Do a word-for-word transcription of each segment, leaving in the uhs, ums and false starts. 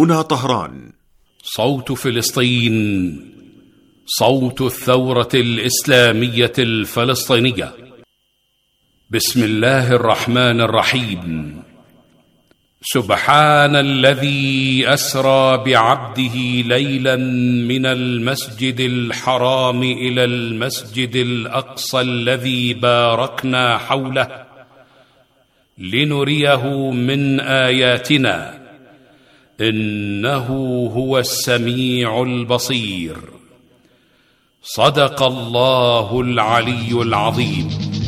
هنا طهران. صوت فلسطين، صوت الثورة الإسلامية الفلسطينية. بسم الله الرحمن الرحيم. سبحان الذي أسرى بعبده ليلا من المسجد الحرام إلى المسجد الأقصى الذي باركنا حوله لنريه من آياتنا إنه هو السميع البصير. صدق الله العلي العظيم.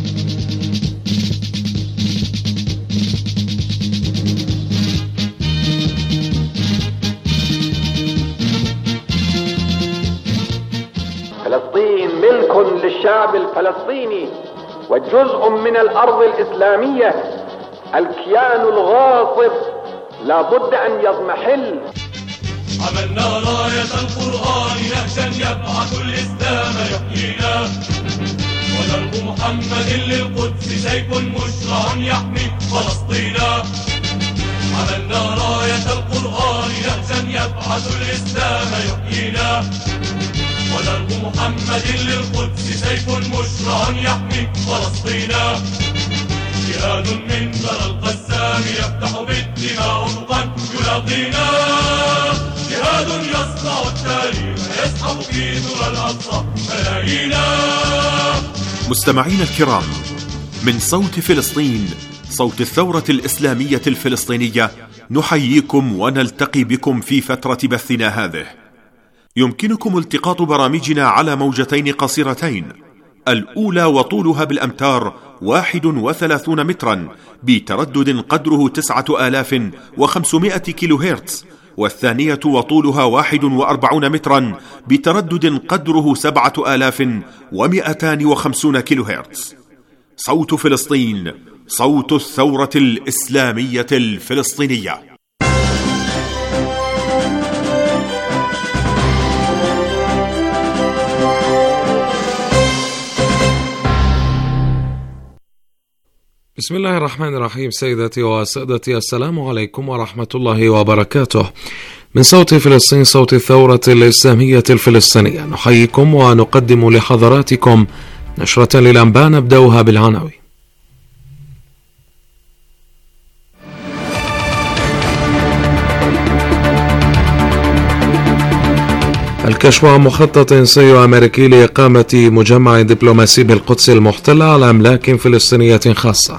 فلسطين ملك للشعب الفلسطيني وجزء من الأرض الإسلامية. الكيان الغاصب لا بد أن يضمحل. عملنا راية القرآن نهجا يبعث الإسلام يحيينا، ودرب محمد للقدس سيف مشرع يحمي فلسطينا. عملنا راية القرآن نهجا يبعث الإسلام يحيينا، ودرب محمد للقدس سيف مشرع يحمي فلسطينا. جهاد من ذرى القسام يفتح بالدماء أفقا يلاقينا، جهاد يصنع التاريخ يسحب في ذرى الأقصى ملايينا. مستمعين الكرام، من صوت فلسطين، صوت الثورة الإسلامية الفلسطينية، نحييكم ونلتقي بكم في فترة بثنا هذه. يمكنكم التقاط برامجنا على موجتين قصيرتين، الأولى وطولها بالأمتار واحد وثلاثون مترا بتردد قدره تسعة آلاف وخمسمائة كيلو هرتز، والثانية وطولها واحد وأربعون مترا بتردد قدره سبعة آلاف ومئتان وخمسون كيلو هرتز. صوت فلسطين، صوت الثورة الإسلامية الفلسطينية. بسم الله الرحمن الرحيم. سيداتي وسادتي، السلام عليكم ورحمة الله وبركاته. من صوت فلسطين، صوت الثورة الإسلامية الفلسطينية، نحييكم ونقدم لحضراتكم نشرة للأنباء نبدأها بالعناوين. الكشف عن مخطط صهيوني أمريكي لإقامة مجمع دبلوماسي بالقدس المحتلة على أملاك فلسطينية خاصة.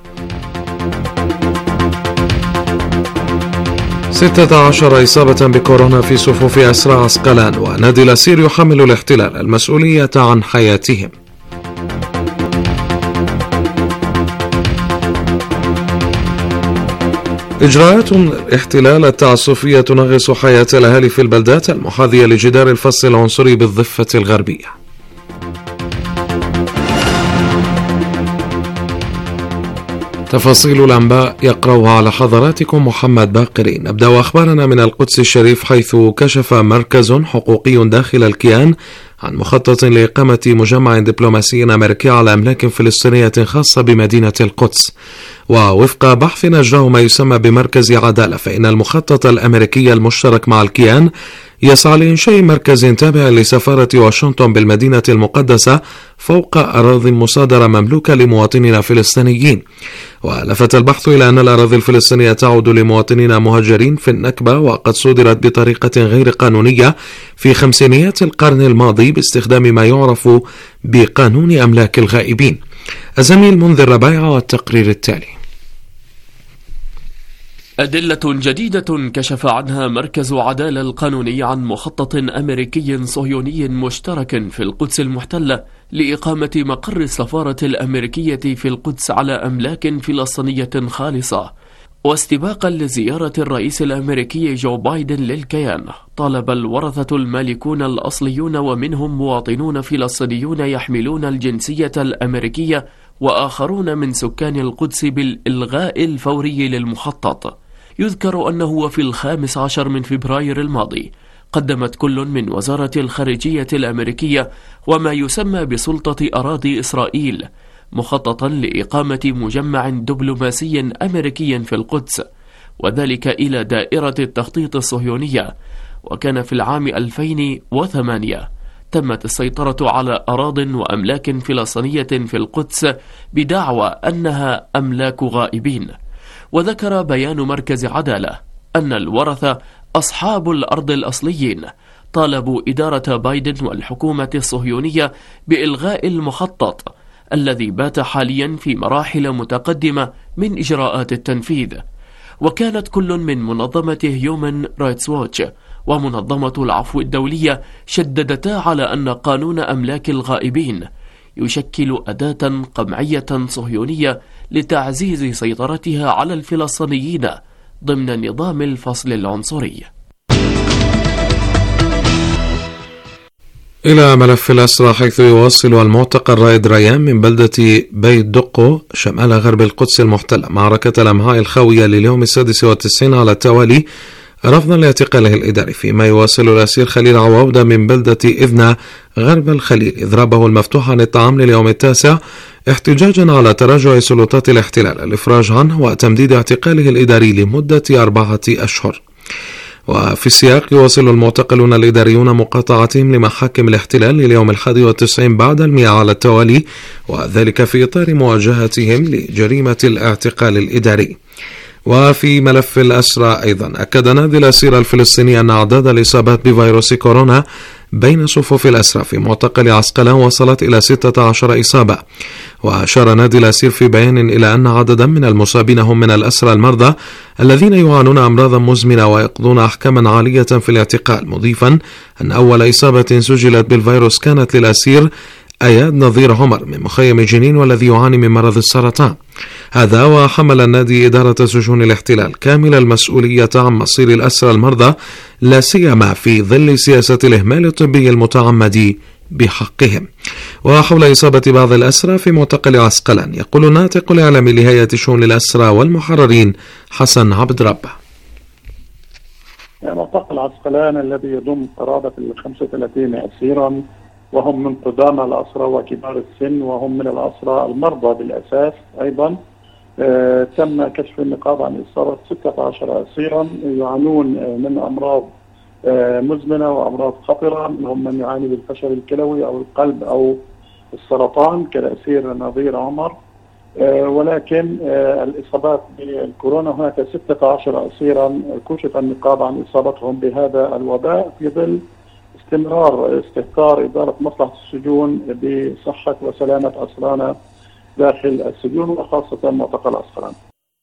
ستة عشر إصابة بكورونا في صفوف أسرى عسقلان، ونادي الأسير يحمل الاحتلال المسؤولية عن حياتهم. إجراءات الاحتلال التعسفية تنغص حياة الأهالي في البلدات المحاذية لجدار الفصل العنصري بالضفة الغربية. تفاصيل الأنباء يقرأها على حضراتكم محمد باقري. نبدأ أخبارنا من القدس الشريف، حيث كشف مركز حقوقي داخل الكيان عن مخطط لإقامة مجمع دبلوماسي أمريكي على أملاك فلسطينية خاصة بمدينة القدس. ووفق بحث أجراه ما يسمى بمركز عدالة، فإن المخطط الأمريكي المشترك مع الكيان يسعى لإنشاء مركز تابع لسفارة واشنطن بالمدينة المقدسة فوق أراضٍ مصادرة مملوكة لمواطنين فلسطينيين. ولفت البحث إلى أن الأراضي الفلسطينية تعود لمواطنين مهاجرين في النكبة، وقد صدرت بطريقة غير قانونية في خمسينيات القرن الماضي باستخدام ما يعرف بقانون أملاك الغائبين. الزميل منذر ربيع والتقرير التالي. أدلة جديدة كشف عنها مركز عدالة القانوني عن مخطط أمريكي صهيوني مشترك في القدس المحتلة لإقامة مقر السفارة الأمريكية في القدس على أملاك فلسطينية خالصة. واستباقا لزيارة الرئيس الأمريكي جو بايدن للكيان، طالب الورثة المالكون الأصليون ومنهم مواطنون فلسطينيون يحملون الجنسية الأمريكية وآخرون من سكان القدس بالإلغاء الفوري للمخطط. يذكر أنه في الخامس عشر من فبراير الماضي قدمت كل من وزارة الخارجية الأمريكية وما يسمى بسلطة أراضي وذلك إلى دائرة التخطيط الصهيونية. وكان في العام ألفين وثمانية تمت السيطرة على أراضٍ وأملاك فلسطينية في القدس بدعوى أنها أملاك غائبين. وذكر بيان مركز عدالة أن الورثة أصحاب الأرض الأصليين طالبوا إدارة بايدن والحكومة الصهيونية بإلغاء المخطط الذي بات حاليا في مراحل متقدمة من إجراءات التنفيذ. وكانت كل من منظمة هيومن رايتس ووتش ومنظمة العفو الدولية شددتا على أن قانون أملاك الغائبين يشكل أداة قمعية صهيونية لتعزيز سيطرتها على الفلسطينيين ضمن نظام الفصل العنصري. إلى ملف الأسرى، حيث يواصل المعتقل رائد ريان من بلدة بيت دقو شمال غرب القدس المحتلة معركة الأمعاء الخاوية لليوم السادس والتسعين على التوالي رفضا لاعتقاله الإداري، فيما يواصل الأسير خليل عواودة من بلدة إذنة غرب الخليل إضرابه المفتوح عن الطعام لليوم التاسع احتجاجا على تراجع سلطات الاحتلال الإفراج عنه وتمديد اعتقاله الإداري لمدة أربعة أشهر. وفي السياق يواصل المعتقلون الإداريون مقاطعتهم لمحاكم الاحتلال لليوم الحادي والتسعين بعد المئة على التوالي، وذلك في إطار مواجهتهم لجريمة الاعتقال الإداري. وفي ملف الأسرى أيضا أكد نادي الأسير الفلسطيني أن أعداد الإصابات بفيروس كورونا بين صفوف الأسرى في معتقل عسقلان وصلت إلى ستة عشر إصابة. وأشار نادي الأسير في بيان إلى أن عددا من المصابين هم من الأسرى المرضى الذين يعانون أمراضا مزمنة ويقضون أحكاما عالية في الاعتقال، مضيفا أن أول إصابة سجلت بالفيروس كانت للأسير أياد نظير عمر من مخيم جنين والذي يعاني من مرض السرطان. هذا وحمل النادي إدارة سجون الاحتلال كامل المسؤولية عن مصير الأسرى المرضى، لا سيما في ظل سياسة الإهمال الطبي المتعمد بحقهم. وحول إصابة بعض الأسرى في معتقل عسقلان يقول الناطق الإعلامي لهيئة شؤون الأسرى والمحررين حسن عبد ربه: معتقل عسقلان الذي يضم قرابة ال خمسة وثلاثين أسيرا، وهم من قدامى الأسرى وكبار السن، وهم من الأسرى المرضى بالأساس أيضا. آه تم كشف النقاب عن إصابة ستة عشر أسيرا يعانون من أمراض آه مزمنة وأمراض خطرة، هم من يعاني بالفشل الكلوي أو القلب أو السرطان كالأسير نظير عمر. آه ولكن آه الإصابات بالكورونا هناك ستة عشر أسيرا كشف النقاب عن إصابتهم بهذا الوباء في ظل استمرار استهتار إدارة مصلحة السجون بصحة وسلامة أسرانا داخل السجون وخاصة معتقل عسقلان.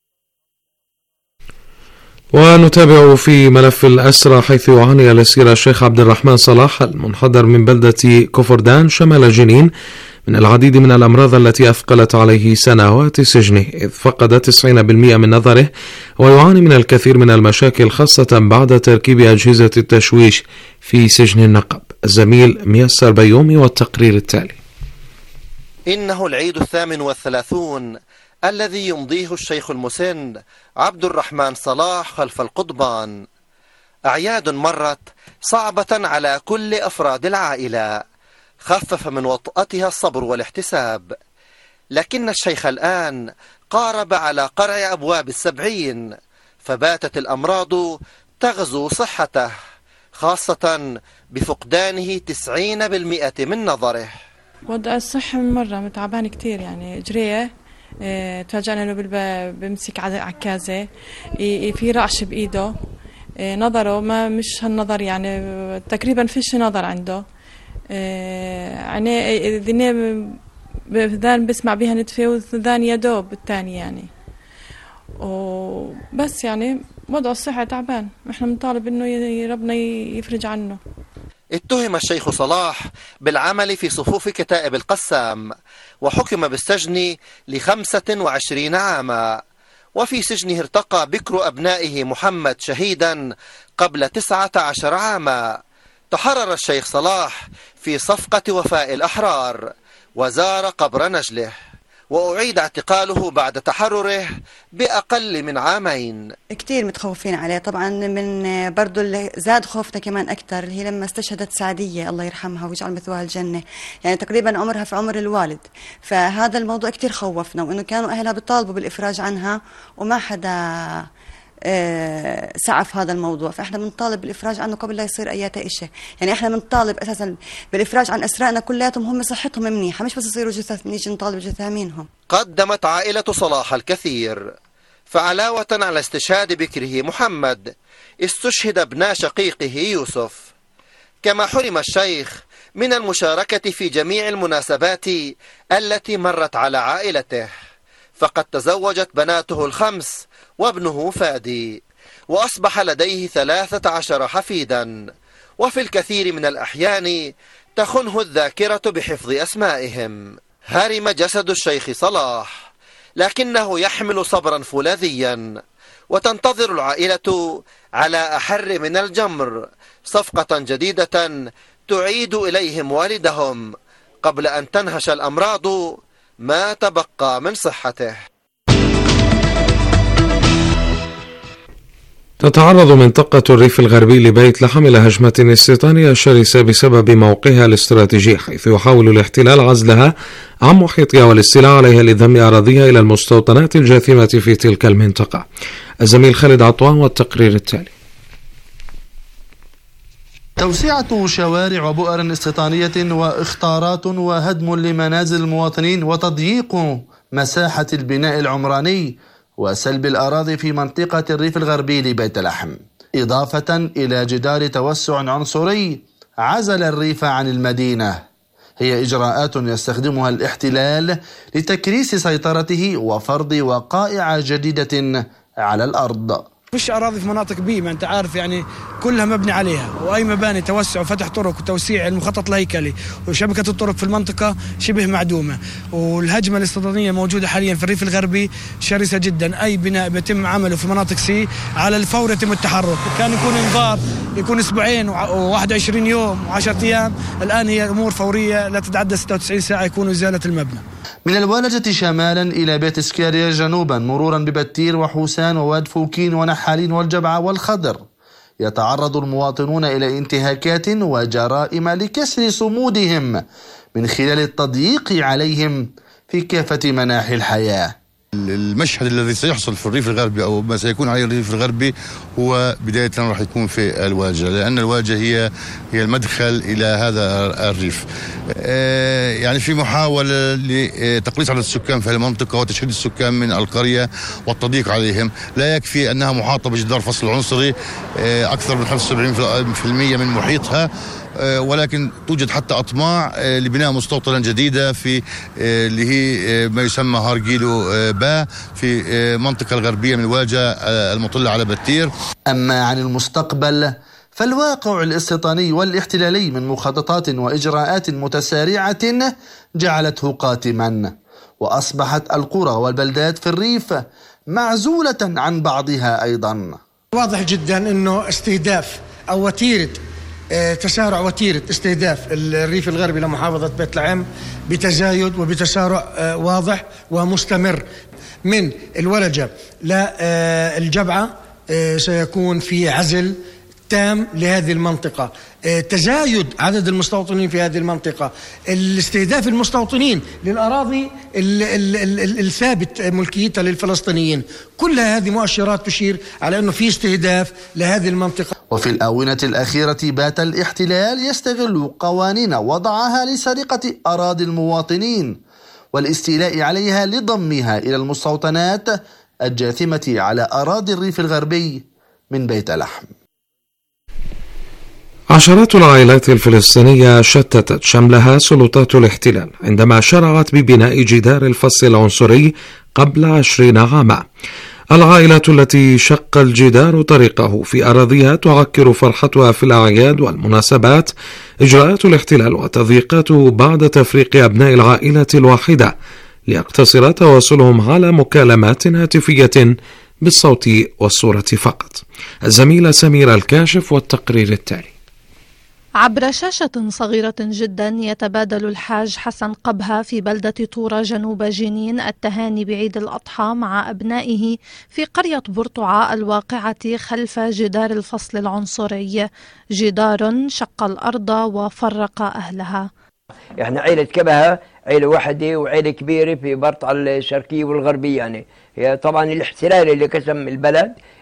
ونتابع في ملف الأسرى، حيث يعاني الأسير الشيخ عبد الرحمن صلاح المنحدر من بلدة كفردان شمال جنين من العديد من الأمراض التي أثقلت عليه سنوات سجنه، إذ فقد تسعين بالمئة من نظره ويعاني من الكثير من المشاكل، خاصة بعد تركيب أجهزة التشويش في سجن النقب. الزميل ميسر بيومي والتقرير التالي. إنه العيد الثامن والثلاثون الذي يمضيه الشيخ المسن عبد الرحمن صلاح خلف القضبان، أعياد مرت صعبة على كل أفراد العائلة، خفف من وطأتها الصبر والاحتساب، لكن الشيخ الآن قارب على قرع أبواب السبعين، فباتت الأمراض تغزو صحته، خاصة بفقدانه تسعين بالمئة من نظره. وضع الصحة من مرة متعبان كتير، يعني جريه اه تفاجأنا انه بمسك عكازة، في رعش بإيده، اه نظره ما مش هالنظر، يعني تقريبا فيش نظر عنده، يعني ذنيه بذان بسمع بها نتفه وذان يدوب الثاني يعني، وبس يعني وضع الصحة تعبان، احنا بنطالب انه ربنا يفرج عنه. اتهم الشيخ صلاح بالعمل في صفوف كتائب القسام وحكم بالسجن لخمسة وعشرين عاما، وفي سجنه ارتقى بكر أبنائه محمد شهيدا قبل تسعة عشر عاما. تحرر الشيخ صلاح في صفقة وفاء الأحرار وزار قبر نجله، وأعيد اعتقاله بعد تحرره بأقل من عامين. كتير متخوفين عليه طبعا، من برضو اللي زاد خوفنا كمان أكتر اللي هي لما استشهدت سعدية الله يرحمها ويجعل مثواها الجنة، يعني تقريبا عمرها في عمر الوالد، فهذا الموضوع كتير خوفنا، وإنه كانوا أهلها بيطالبوا بالإفراج عنها وما حدا سعف هذا الموضوع. فإحنا بنطالب بالإفراج عنه قبل لا يصير أي إشي. يعني إحنا بنطالب أساسا بالإفراج عن أسرائنا كلياتهم، هم صحتهم منيحة، مش بس يصيروا جثث نيجي نطالب جثامينهم. قدمت عائلة صلاح الكثير، فعلاوة على استشهاد بكره محمد استشهد ابن شقيقه يوسف، كما حرم الشيخ من المشاركة في جميع المناسبات التي مرت على عائلته، فقد تزوجت بناته الخمس وابنه فادي، وأصبح لديه ثلاثة عشر حفيدا، وفي الكثير من الأحيان تخنه الذاكرة بحفظ أسمائهم. هرم جسد الشيخ صلاح، لكنه يحمل صبرا فولاذيا، وتنتظر العائلة على أحر من الجمر صفقة جديدة تعيد إليهم والدهم قبل أن تنهش الأمراض ما تبقى من صحته. تتعرض منطقة الريف الغربي لبيت لحم إلى هجمة استيطانية شرسة بسبب موقعها الاستراتيجي، حيث يحاول الاحتلال عزلها عن محيطها والاستيلاء عليها لضم أراضيها إلى المستوطنات الجاثمة في تلك المنطقة. الزميل خالد عطوان والتقرير التالي. توسعة شوارع وبؤر استيطانية واختارات وهدم لمنازل المواطنين وتضييق مساحة البناء العمراني وسلب الأراضي في منطقة الريف الغربي لبيت لحم، إضافة إلى جدار توسع عنصري عزل الريف عن المدينة، هي إجراءات يستخدمها الاحتلال لتكريس سيطرته وفرض وقائع جديدة على الأرض. مش أراضي في مناطق بي، ما أنت عارف يعني كلها مبني عليها، وأي مباني توسع وفتح طرق وتوسيع المخطط الهيكلي وشبكة الطرق في المنطقة شبه معدومة، والهجمة الاستيطانية موجودة حاليا في الريف الغربي شرسة جدا. أي بناء بيتم عمله في مناطق سي على الفور يتم التحرك، كان يكون انذار يكون أسبوعين وواحد وعشرين يوم وعشرة أيام، الآن هي أمور فورية لا تتعدى ستة وتسعين ساعة يكون إزالة المبنى. من الوالجة شمالا إلى بيت سكاريا جنوبا، مرورا ببتير وحوسان وواد فوكين ونحالين والجبعة والخضر، يتعرض المواطنون إلى انتهاكات وجرائم لكسر صمودهم من خلال التضييق عليهم في كافة مناحي الحياة. المشهد الذي سيحصل في الريف الغربي أو ما سيكون على الريف الغربي هو بداية راح يكون في الواجهة، لأن الواجهة هي هي المدخل إلى هذا الريف. يعني في محاولة لتقليص عدد السكان في المنطقة وتشديد السكان من القرية والتضييق عليهم. لا يكفي أنها محاطة بجدار فصل عنصري أكثر من خمسة وسبعين بالمئة من محيطها، ولكن توجد حتى أطماع لبناء مستوطنة جديدة في اللي هي ما يسمى هارجيلو با في منطقة الغربية من الواجهة المطلة على بتير. أما عن المستقبل فالواقع الاستيطاني والاحتلالي من مخططات وإجراءات متسارعة جعلته قاتما، وأصبحت القرى والبلدات في الريف معزولة عن بعضها أيضا. واضح جدا أنه استهداف أو وتيرة تسارع وتيرة استهداف الريف الغربي لمحافظة بيت لحم بتزايد وبتسارع واضح ومستمر من الولجة للجبعة. سيكون في عزل تام لهذه المنطقة، تزايد عدد المستوطنين في هذه المنطقة، الاستهداف المستوطنين للأراضي الثابت ملكيتها للفلسطينيين، كل هذه مؤشرات تشير على أنه في استهداف لهذه المنطقة. وفي الآونة الأخيرة بات الاحتلال يستغل قوانين وضعها لسرقة أراضي المواطنين والاستيلاء عليها لضمها إلى المستوطنات الجاثمة على أراضي الريف الغربي من بيت لحم. عشرات العائلات الفلسطينية شتتت شملها سلطات الاحتلال عندما شرعت ببناء جدار الفصل العنصري قبل عشرين عاما. العائلات التي شق الجدار طريقه في أراضيها تعكر فرحتها في الأعياد والمناسبات إجراءات الاحتلال وتضييقاته بعد تفريق أبناء العائلة الواحدة ليقتصر تواصلهم على مكالمات هاتفية بالصوت والصورة فقط. الزميلة سميرة الكاشف والتقرير التالي. عبر شاشة صغيرة جدا يتبادل الحاج حسن قبها في بلدة طورة جنوب جنين التهاني بعيد الأضحى مع أبنائه في قرية برطعة الواقعة خلف جدار الفصل العنصري، جدار شق الأرض وفرق أهلها. احنا عيلة كبها عيلة واحدة وعيلة كبيرة في برطعة الشرقية والغربية، يعني هي طبعا الاحتلال اللي قسم البلد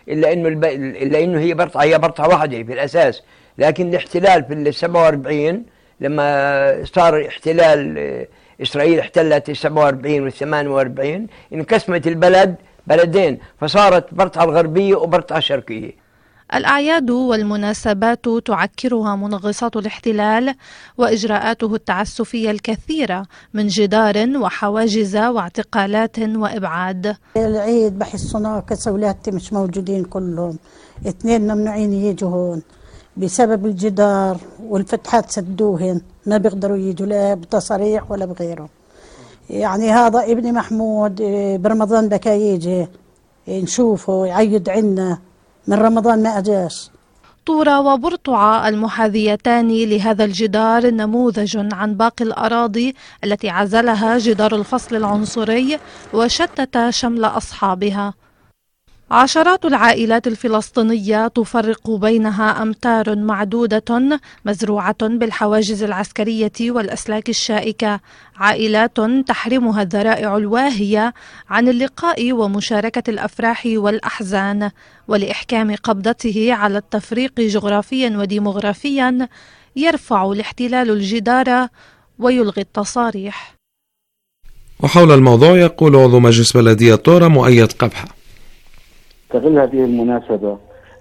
إلا إنه الب... إلا إنه هي برطعة هي برطعة واحدة في الأساس، لكن الاحتلال في السبعة وأربعين لما صار احتلال إسرائيل احتلت السبعة وأربعين والثمانية وأربعين انقسمت البلد بلدين، فصارت برطعة الغربية وبرطعة الشرقية. الأعياد والمناسبات تعكرها منغصات الاحتلال وإجراءاته التعسفية الكثيرة من جدار وحواجز واعتقالات وإبعاد. العيد بحس ناقص، أولادتي مش موجودين كلهم، اثنين ممنوعين يجوا هون بسبب الجدار والفتحات سدوهن، ما بيقدروا يجوا لا بتصريح ولا بغيره. يعني هذا ابني محمود برمضان بكى يجي نشوفه يعيد عنا، من رمضان ما أجاش. طورة وبرطعة المحاذيتان لهذا الجدار نموذج عن باقي الأراضي التي عزلها جدار الفصل العنصري وشتت شمل أصحابها. عشرات العائلات الفلسطينية تفرق بينها أمتار معدودة مزروعة بالحواجز العسكرية والأسلاك الشائكة، عائلات تحرمها الذرائع الواهية عن اللقاء ومشاركة الأفراح والأحزان، ولإحكام قبضته على التفريق جغرافيا وديمغرافيا يرفع الاحتلال الجدار ويلغي التصاريح. وحول الموضوع يقول عضو مجلس بلدية طورة مؤيد قبحة: استغل هذه المناسبة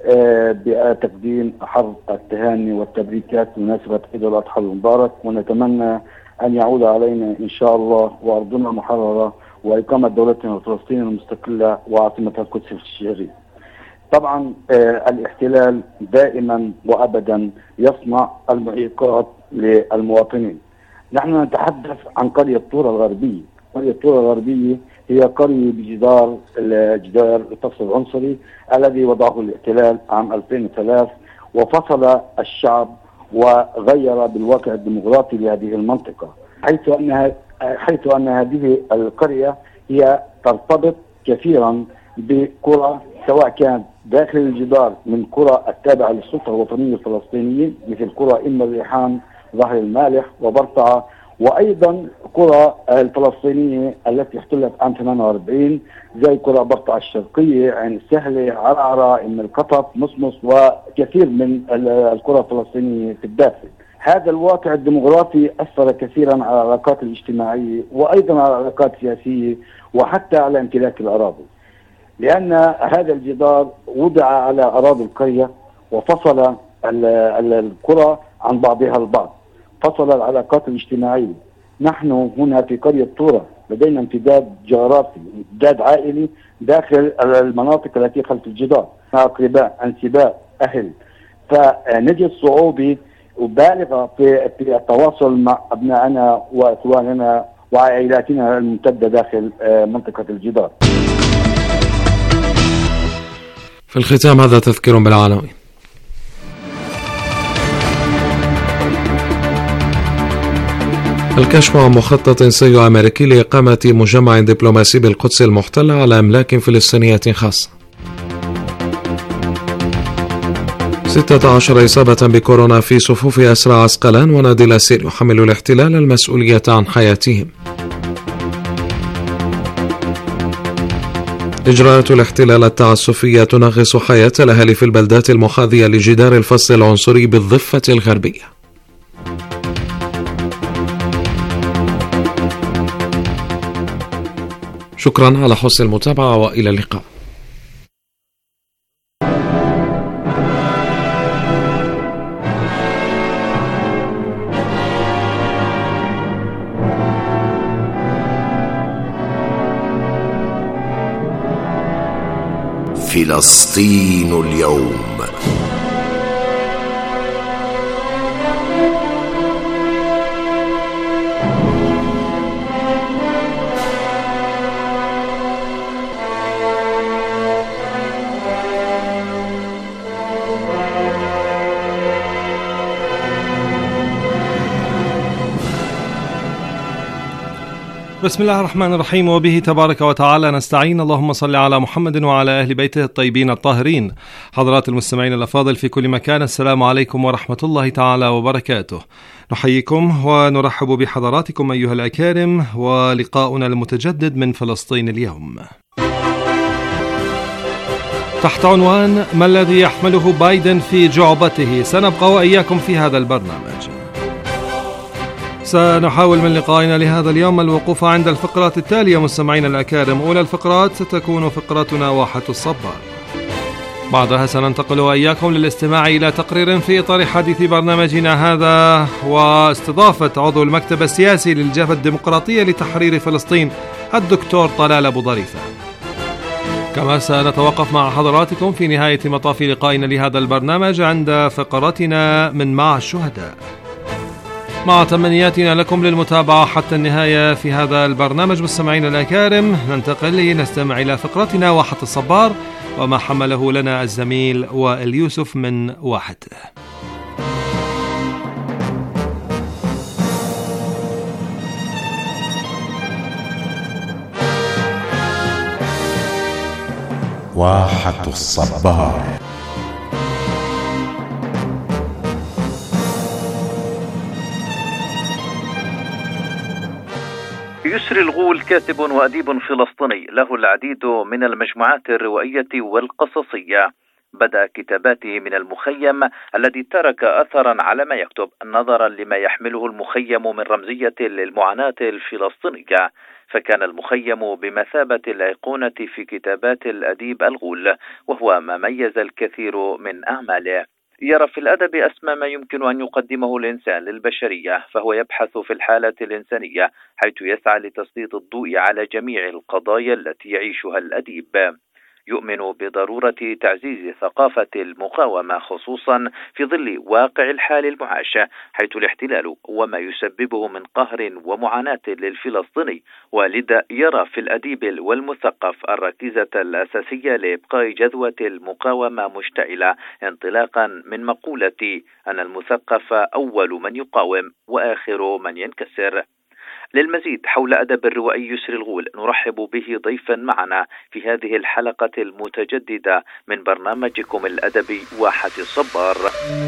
بتقديم أحر التهاني والتبريكات بمناسبة عيد الأضحى المبارك، ونتمنى أن يعود علينا إن شاء الله وأرضنا محررة وإقامة دولتنا الفلسطينية المستقلة وعاصمتها القدس الشريف. طبعا الاحتلال دائما وأبدا يصنع المعيقات للمواطنين. نحن نتحدث عن قرية طورة الغربية. قرية طورة الغربية هي قرية بجدار الجدار الفصل العنصري الذي وضعه الاحتلال عام ألفين وثلاثة، وفصل الشعب وغير بالواقع الديمغرافي لهذه المنطقة، حيث أن حيث أن هذه القرية هي ترتبط كثيرا بقرى سواء كانت داخل الجدار من قرى التابعة للسلطة الوطنية الفلسطينية مثل قرى أم الريحان، ظهر المالح وبرطعة، وأيضا قرى الفلسطينية التي احتلت عام ثمانية وأربعين زي قرى برطعة الشرقية، عين السهلة، عرعرة، أم القطف، مصمص، وكثير من القرى الفلسطينية في الداخل. هذا الواقع الديمغرافي أثر كثيرا على العلاقات الاجتماعية وأيضا على العلاقات السياسية وحتى على امتلاك الأراضي، لأن هذا الجدار وضع على أراضي القرية وفصل القرى عن بعضها البعض، فصل العلاقات الاجتماعية. نحن هنا في قرية طورة لدينا امتداد جغرافي، امتداد عائلي داخل المناطق التي خلف الجدار، أقرباء، أنسباء، أهل، فنجد صعوبة بالغة في التواصل مع أبنائنا وإخواننا وعائلاتنا الممتدة داخل منطقة الجدار. في الختام هذا تذكير بالعناوين. الكشف عن مخطط صهيوني أمريكي لإقامة مجمع دبلوماسي بالقدس المحتلة على أملاك فلسطينية خاصة. ستة عشر إصابة بكورونا في صفوف أسرى عسقلان ونادي الأسير يحمل الاحتلال المسؤولية عن حياتهم. إجراءات الاحتلال التعسفية تنغص حياة الأهالي في البلدات المحاذية لجدار الفصل العنصري بالضفة الغربية. شكرا على حسن المتابعة وإلى اللقاء. فلسطين اليوم. بسم الله الرحمن الرحيم، وبه تبارك وتعالى نستعين. اللهم صل على محمد وعلى أهل بيته الطيبين الطاهرين. حضرات المستمعين الأفاضل في كل مكان، السلام عليكم ورحمة الله تعالى وبركاته. نحييكم ونرحب بحضراتكم أيها الأكارم، ولقاؤنا المتجدد من فلسطين اليوم. تحت عنوان ما الذي يحمله بايدن في جعبته، سنبقى وإياكم في هذا البرنامج. سنحاول من لقائنا لهذا اليوم الوقوف عند الفقرات التالية مستمعين الأكارم. أولى الفقرات ستكون فقرتنا واحة الصبار، بعدها سننتقل وإياكم للاستماع إلى تقرير في إطار حديث برنامجنا هذا واستضافة عضو المكتب السياسي للجبهة الديمقراطية لتحرير فلسطين الدكتور طلال أبو ظريفة. كما سنتوقف مع حضراتكم في نهاية مطاف لقائنا لهذا البرنامج عند فقرتنا من مع الشهداء. مع تمنياتنا لكم للمتابعة حتى النهاية في هذا البرنامج مستمعين الأكارم، ننتقل لنستمع إلى فقرتنا واحة الصبار وما حمله لنا الزميل وائل يوسف من واحد. واحة الصبار. يسري الغول كاتب وأديب فلسطيني له العديد من المجموعات الروائية والقصصية. بدأ كتاباته من المخيم الذي ترك أثرا على ما يكتب نظرا لما يحمله المخيم من رمزية للمعاناة الفلسطينية، فكان المخيم بمثابة الأيقونة في كتابات الأديب الغول، وهو ما ميز الكثير من أعماله. يرى في الأدب أسمى ما يمكن أن يقدمه الإنسان للبشرية، فهو يبحث في الحالة الإنسانية حيث يسعى لتسليط الضوء على جميع القضايا التي يعيشها الأديب. يؤمن بضرورة تعزيز ثقافة المقاومة خصوصا في ظل واقع الحال المعاش، حيث الاحتلال وما يسببه من قهر ومعاناة للفلسطيني، ولذا يرى في الأديب والمثقف الركيزة الأساسية لإبقاء جذوة المقاومة مشتعلة، انطلاقا من مقولة أن المثقف أول من يقاوم وآخر من ينكسر. للمزيد حول أدب الروائي يسري الغول نرحب به ضيفا معنا في هذه الحلقة المتجددة من برنامجكم الأدبي واحة الصبار.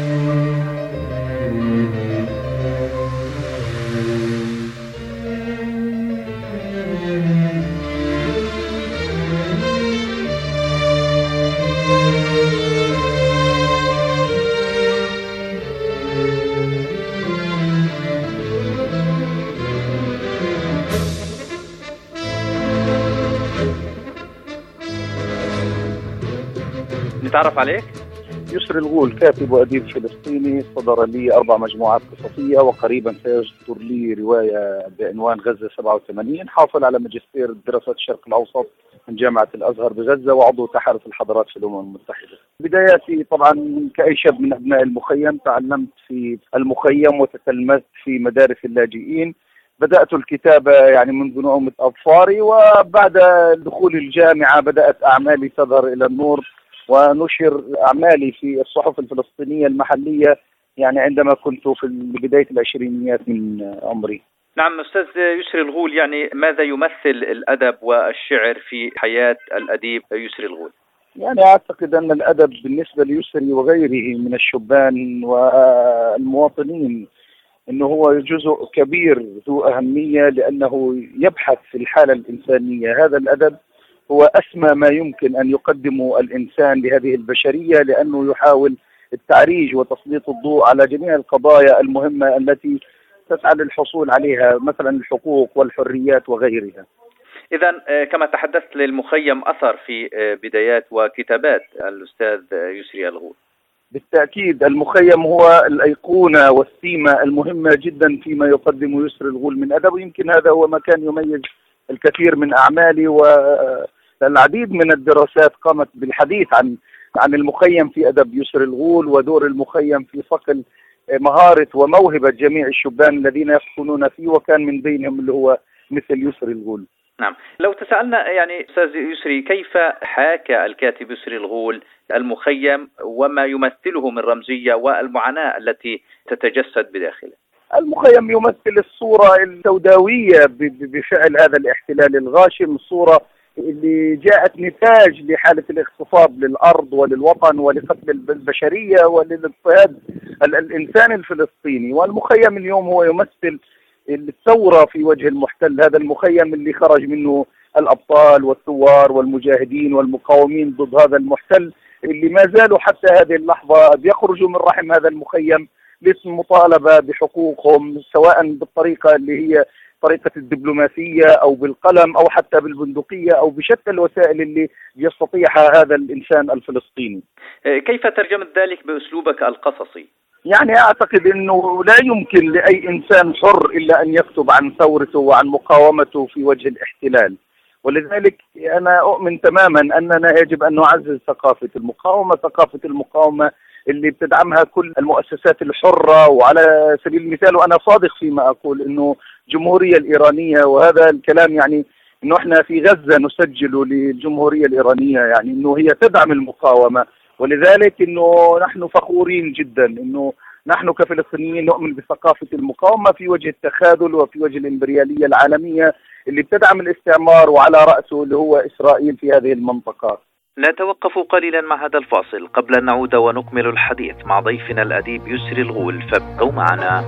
نتعرف عليك؟ يسري الغول كاتب وأديب فلسطيني، صدر لي أربع مجموعات قصصية، وقريبا سيصدر لي رواية بعنوان غزة سبعة وثمانين. حاصل على ماجستير دراسات الشرق الأوسط من جامعة الأزهر بغزة، وعضو تحالف الحضارات في الأمم المتحدة. بداياتي طبعا كأي شاب من أبناء المخيم، تعلمت في المخيم وتتلمذت في مدارس اللاجئين. بدأت الكتابة يعني منذ نعومة أظفاري، وبعد دخول الجامعة بدأت أعمالي تظهر إلى النور، ونشر أعمالي في الصحف الفلسطينية المحلية يعني عندما كنت في بداية العشرينيات من عمري. نعم أستاذ يسري الغول، يعني ماذا يمثل الأدب والشعر في حياة الأديب يسري الغول؟ يعني أعتقد أن الأدب بالنسبة ليسري وغيره من الشبان والمواطنين أنه هو جزء كبير ذو أهمية، لأنه يبحث في الحالة الإنسانية. هذا الأدب هو أسمى ما يمكن أن يقدمه الإنسان لهذه البشرية، لأنه يحاول التعريج وتسليط الضوء على جميع القضايا المهمة التي تسعى للحصول عليها، مثلا الحقوق والحريات وغيرها. إذا كما تحدثت للمخيم أثر في بدايات وكتابات الأستاذ يسري الغول. بالتأكيد المخيم هو الأيقونة والسيمة المهمة جدا فيما يقدم يسري الغول من أدب، ويمكن هذا هو ما كان يميز الكثير من أعمالي، والعديد من الدراسات قامت بالحديث عن عن المخيم في أدب يسري الغول، ودور المخيم في صقل مهارة وموهبة جميع الشبان الذين يسكنون فيه، وكان من بينهم اللي هو مثل يسري الغول. نعم، لو تسألنا يعني أستاذ يسري، كيف حاكى الكاتب يسري الغول المخيم وما يمثله من رمزية والمعاناة التي تتجسد بداخله؟ المخيم يمثل الصورة السوداوية بفعل هذا الاحتلال الغاشم، الصورة اللي جاءت نتاج لحالة الاغتصاب للأرض وللوطن ولقتل البشرية وللاضطهاد الإنسان الفلسطيني. والمخيم اليوم هو يمثل الثورة في وجه المحتل، هذا المخيم اللي خرج منه الأبطال والثوار والمجاهدين والمقاومين ضد هذا المحتل اللي ما زالوا حتى هذه اللحظة بيخرجوا من رحم هذا المخيم للمطالبة بحقوقهم، سواء بالطريقة اللي هي طريقة الدبلوماسية أو بالقلم أو حتى بالبندقية أو بشتى الوسائل اللي يستطيعها هذا الإنسان الفلسطيني. كيف ترجمت ذلك بأسلوبك القصصي؟ يعني أعتقد أنه لا يمكن لأي إنسان حر إلا أن يكتب عن ثورته وعن مقاومته في وجه الاحتلال، ولذلك أنا أؤمن تماما أننا يجب أن نعزز ثقافة المقاومة، ثقافة المقاومة اللي بتدعمها كل المؤسسات الحرة. وعلى سبيل المثال، وأنا صادق فيما أقول، أنه الجمهورية الإيرانية، وهذا الكلام يعني أنه إحنا في غزة نسجل للجمهورية الإيرانية، يعني أنه هي تدعم المقاومة، ولذلك أنه نحن فخورين جدا أنه نحن كفلسطينيين نؤمن بثقافة المقاومة في وجه التخاذل وفي وجه الإمبريالية العالمية اللي بتدعم الاستعمار، وعلى رأسه اللي هو إسرائيل في هذه المنطقة. نتوقف قليلا مع هذا الفاصل قبل أن نعود ونكمل الحديث مع ضيفنا الأديب يسري الغول، فابقوا معنا.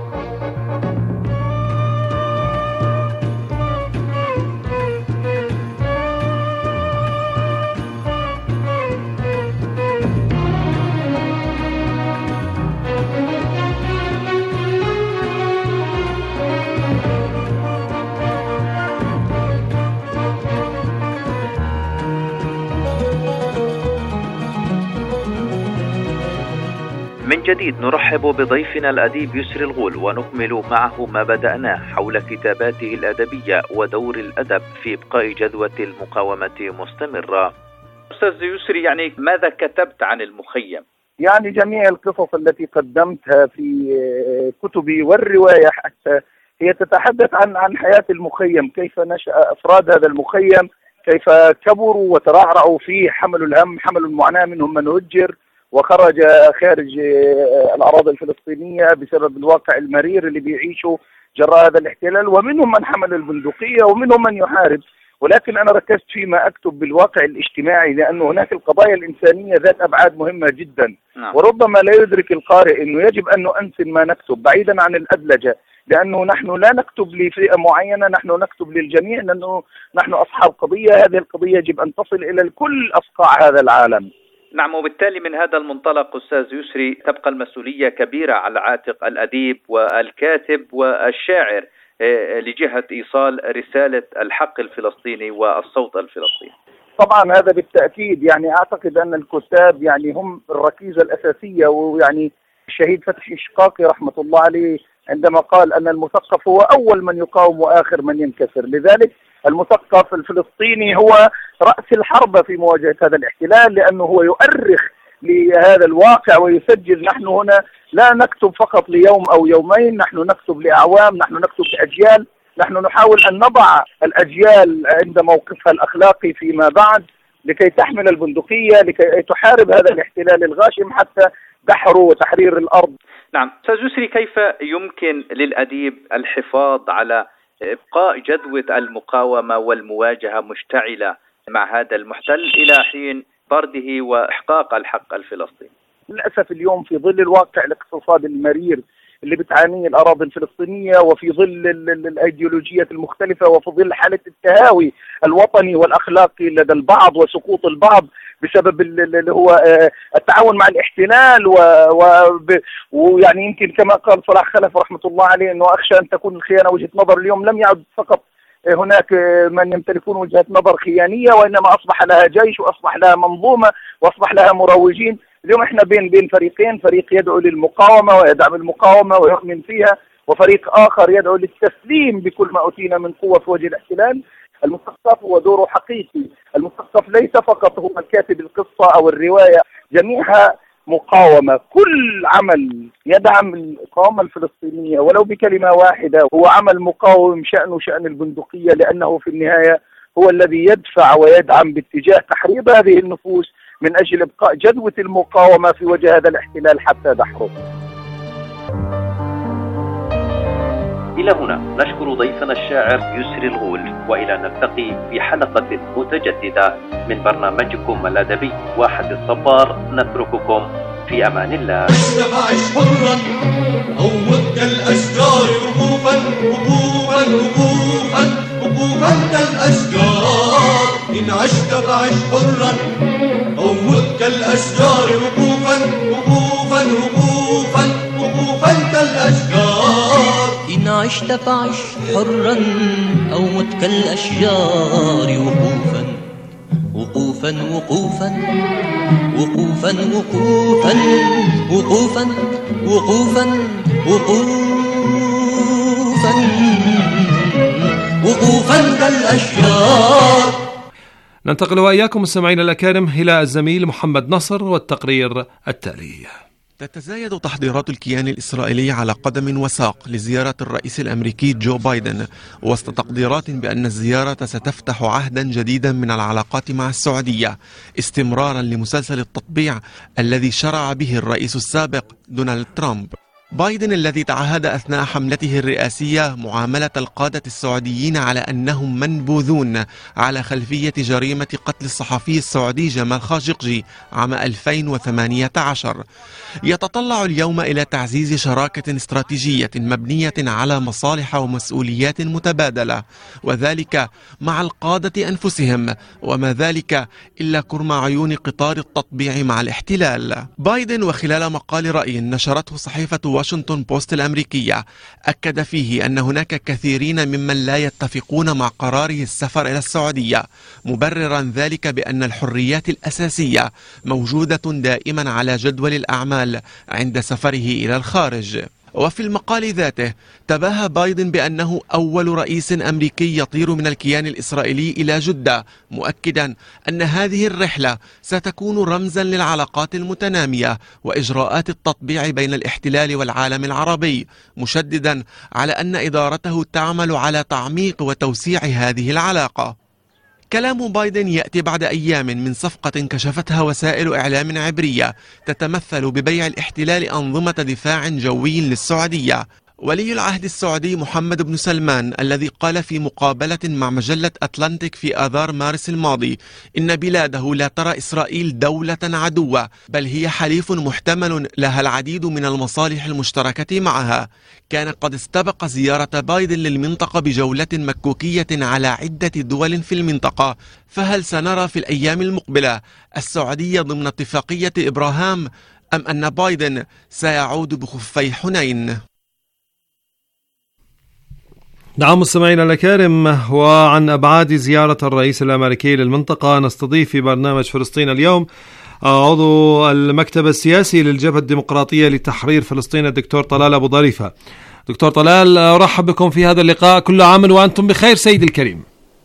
من جديد نرحب بضيفنا الأديب يسري الغول ونكمل معه ما بدأناه حول كتاباته الأدبية ودور الأدب في إبقاء جذوة المقاومة مستمرة. أستاذ يسري، يعني ماذا كتبت عن المخيم؟ يعني جميع القصص التي قدمتها في كتبي والرواية حتى هي تتحدث عن عن حياة المخيم، كيف نشأ أفراد هذا المخيم، كيف كبروا وترعرعوا فيه، حملوا الهم، حملوا المعاناة، منهم من هجر وخرج خارج الأراضي الفلسطينية بسبب الواقع المرير اللي بيعيشه جراء هذا الاحتلال، ومنهم من حمل البندقية ومنهم من يحارب. ولكن أنا ركزت فيما أكتب بالواقع الاجتماعي، لأن هناك القضايا الإنسانية ذات أبعاد مهمة جدا. نعم. وربما لا يدرك القارئ أنه يجب أن نؤنسن ما نكتب بعيدا عن الأدلجة، لأنه نحن لا نكتب لفئة معينة، نحن نكتب للجميع، لأنه نحن أصحاب قضية، هذه القضية يجب أن تصل إلى كل أصقاع هذا العالم. نعم، وبالتالي من هذا المنطلق أستاذ يسري تبقى المسؤولية كبيرة على عاتق الأديب والكاتب والشاعر لجهة إيصال رسالة الحق الفلسطيني والصوت الفلسطيني. طبعا هذا بالتأكيد، يعني أعتقد أن الكتاب يعني هم الركيزة الأساسية، ويعني الشهيد فتحي الشقاقي رحمة الله عليه عندما قال أن المثقف هو أول من يقاوم وآخر من ينكسر، لذلك المثقف الفلسطيني هو رأس الحرب في مواجهة هذا الاحتلال، لأنه هو يؤرخ لهذا الواقع ويسجل. نحن هنا لا نكتب فقط ليوم أو يومين، نحن نكتب لأعوام، نحن نكتب لأجيال، نحن نحاول أن نضع الأجيال عند موقفها الأخلاقي فيما بعد لكي تحمل البندقية، لكي تحارب هذا الاحتلال الغاشم حتى دحره وتحرير الأرض. نعم، أستاذ يسري، كيف يمكن للأديب الحفاظ على إبقاء جذوة المقاومة والمواجهة مشتعلة مع هذا المحتل إلى حين طرده وإحقاق الحق الفلسطيني؟ للأسف اليوم في ظل الواقع الاقتصادي المرير اللي بتعانيه الأراضي الفلسطينية، وفي ظل الأيديولوجيات المختلفة، وفي ظل حالة التهاوي الوطني والأخلاقي لدى البعض وسقوط البعض بسبب اللي هو التعاون مع الاحتلال، ويعني يمكن كما قال صلاح خلف رحمة الله عليه أنه أخشى أن تكون الخيانة وجهة نظر. اليوم لم يعد فقط هناك من يمتلكون وجهة نظر خيانية، وإنما أصبح لها جيش وأصبح لها منظومة وأصبح لها مروجين. اليوم احنا بين بين فريقين، فريق يدعو للمقاومة ويدعم المقاومة ويؤمن فيها، وفريق آخر يدعو للتسليم بكل ما أوتينا من قوة في وجه الاحتلال. المثقف هو دوره حقيقي، المثقف ليس فقط هو الكاتب القصة أو الرواية، جميعها مقاومة. كل عمل يدعم المقاومة الفلسطينية ولو بكلمة واحدة هو عمل مقاوم، شأنه شأن البندقية، لأنه في النهاية هو الذي يدفع ويدعم باتجاه تحريض هذه النفوس من أجل إبقاء جذوة المقاومة في وجه هذا الاحتلال حتى دحره. إلى هنا نشكر ضيفنا الشاعر يسري الغول، وإلى نلتقي في حلقة متجددة من برنامجكم الأدبي واحد الصبار. نترككم في أمان الله. عش حرا أوض كالأشجار وقوفا وقوفا وقوفا وقوفا كالأشجار. كالأشجار. إن عشت فعش حرا أو مت كالأشجار وقوفا وقوفا وقوفا وقوفا وقوفا وقوفا وقوفا وقوفا وقوفا كالأشجار. ننتقل وإياكم مستمعينا الأكارم إلى الزميل محمد نصر والتقرير التالي. تتزايد تحضيرات الكيان الإسرائيلي على قدم وساق لزيارة الرئيس الأمريكي جو بايدن، وسط تقديرات بأن الزيارة ستفتح عهدا جديدا من العلاقات مع السعودية، استمرارا لمسلسل التطبيع الذي شرع به الرئيس السابق دونالد ترامب. بايدن الذي تعهد أثناء حملته الرئاسية معاملة القادة السعوديين على أنهم منبوذون على خلفية جريمة قتل الصحفي السعودي جمال خاشقجي عام ألفين وثمانية عشر، يتطلع اليوم إلى تعزيز شراكة استراتيجية مبنية على مصالح ومسؤوليات متبادلة، وذلك مع القادة أنفسهم، وما ذلك إلا كرم عيون قطار التطبيع مع الاحتلال. بايدن وخلال مقال رأي نشرته صحيفة واشنطن بوست الأمريكية أكد فيه أن هناك كثيرين ممن لا يتفقون مع قراره السفر إلى السعودية، مبررا ذلك بأن الحريات الأساسية موجودة دائما على جدول الأعمال عند سفره إلى الخارج. وفي المقال ذاته تباهى بايدن بأنه أول رئيس أمريكي يطير من الكيان الإسرائيلي إلى جدة، مؤكدا أن هذه الرحلة ستكون رمزا للعلاقات المتنامية وإجراءات التطبيع بين الاحتلال والعالم العربي، مشددا على أن إدارته تعمل على تعميق وتوسيع هذه العلاقة. كلام بايدن يأتي بعد أيام من صفقة كشفتها وسائل إعلام عبرية تتمثل ببيع الاحتلال أنظمة دفاع جوي للسعودية. ولي العهد السعودي محمد بن سلمان الذي قال في مقابلة مع مجلة أتلانتيك في آذار مارس الماضي إن بلاده لا ترى إسرائيل دولة عدوة، بل هي حليف محتمل لها العديد من المصالح المشتركة معها، كان قد استبق زيارة بايدن للمنطقة بجولة مكوكية على عدة دول في المنطقة. فهل سنرى في الأيام المقبلة السعودية ضمن اتفاقية إبراهام، أم أن بايدن سيعود بخفي حنين؟ نعم مستمعينا الأكارم، وعن أبعاد زيارة الرئيس الأمريكي للمنطقة نستضيف في برنامج فلسطين اليوم عضو المكتب السياسي للجبهة الديمقراطية لتحرير فلسطين الدكتور طلال أبو ظريفة. دكتور طلال، أرحب بكم في هذا اللقاء. كل عام وأنتم بخير سيدي الكريم.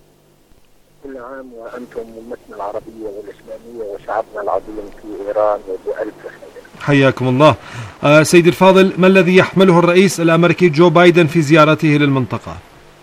كل عام وأنتم أمتنا العربية والإسلامية وشعبنا العظيم في إيران وبألف خير. حياكم الله. آه سيدي الفاضل، ما الذي يحمله الرئيس الأمريكي جو بايدن في زيارته للمنطقة؟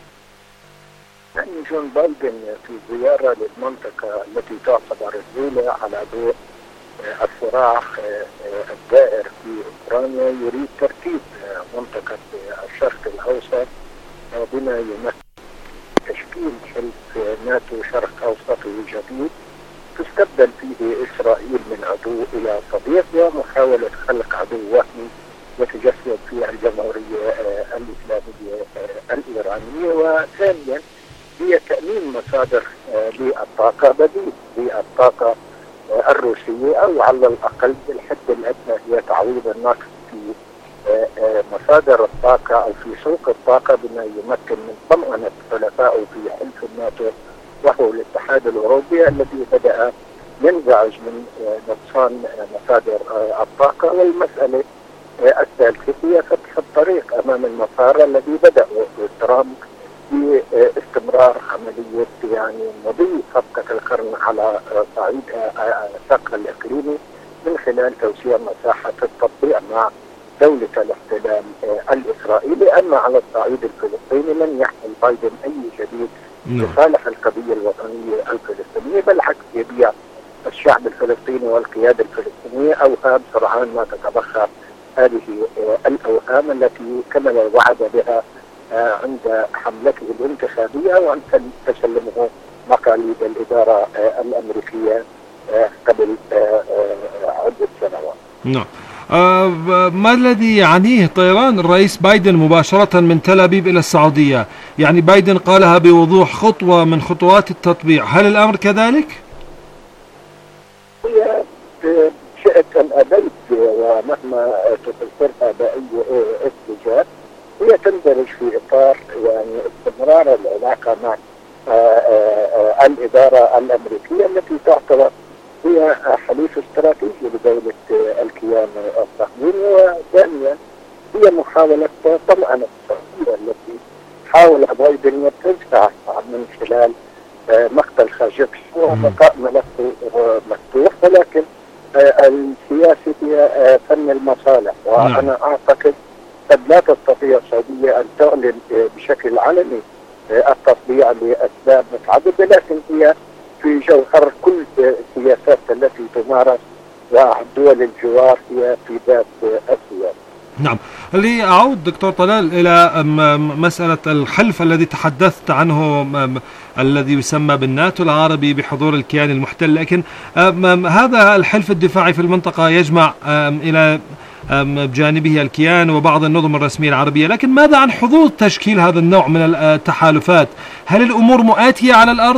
يعني جون بايدن في زيارة للمنطقة التي تعتبر الأولى على ضوء الصراع الدائر في أوكرانيا، يريد ترتيب منطقة الشرق الأوسط بما يمثل تشكيل حلف ناتو شرق أوسطي جديد تستبدل فيه إسرائيل من عدو إلى صديق، ومحاولة خلق عدو وهمي يتجسد في الجمهورية الإسلامية الإيرانية. وثانيا هي تأمين مصادر للطاقة بديل للطاقة الروسية، أو على الأقل بالحد الأدنى هي تعويض النقص في مصادر الطاقة أو في سوق الطاقة، بما يمكن من طمأنة حلفائه في حلف الناتو وهو الاتحاد الأوروبي الذي بدأ ينزعج من نقصان مصادر الطاقة. والمسألة الثالثة هي فتح الطريق أمام المسار الذي بدأ ترامب باستمرار عملية يعني مضي صفقة القرن على صعيد الثقل الإقليمي من خلال توسيع مساحة التطبيع مع دولة الاحتلال الإسرائيلي. أما على الصعيد الفلسطيني لن يحمل بايدن أي جديد لصالح القضية الوطنية الفلسطينية، بالعكس يبيع الشعب الفلسطيني والقيادة الفلسطينية أوهام سرعان ما تتبخر هذه الأوهام التي كمل وعد بها عند حملته الانتخابية، وأن تسلمه مقاليد الإدارة الأمريكية قبل عدة سنوات. نعم. آه ما الذي يعنيه طيران الرئيس بايدن مباشرة من تل أبيب إلى السعودية؟ يعني بايدن قالها بوضوح خطوة من خطوات التطبيع، هل الأمر كذلك؟ هي شئت أم أبيت ومهما تفسرها بأي اتجاه هي تندرج في إطار يعني استمرار العلاقة مع الإدارة الأمريكية التي تعتبر هي حليف استراتيجي لدولة الكيان الصهيوني. وثانيا هي محاولة طمأنة السعودية التي حاول بايدن ينتزعها من خلال مقتل خاشقجي وبقاء ملفه مفتوح، ولكن السياسة هي فن المصالح. وأنا أعتقد قد لا تستطيع السعودية أن تعلن بشكل علني التطبيع لأسباب متعددة، لكن هي في جوهر كل السياسات التي تمارس ودول الجوار هي في ذات السياسة. نعم، لأعود دكتور طلال إلى مسألة الحلف الذي تحدثت عنه الذي يسمى بالناتو العربي بحضور الكيان المحتل، لكن هذا الحلف الدفاعي في المنطقة يجمع إلى بجانبه الكيان وبعض النظم الرسمية العربية، لكن ماذا عن حظوظ تشكيل هذا النوع من التحالفات؟ هل الأمور مؤاتية على الأرض؟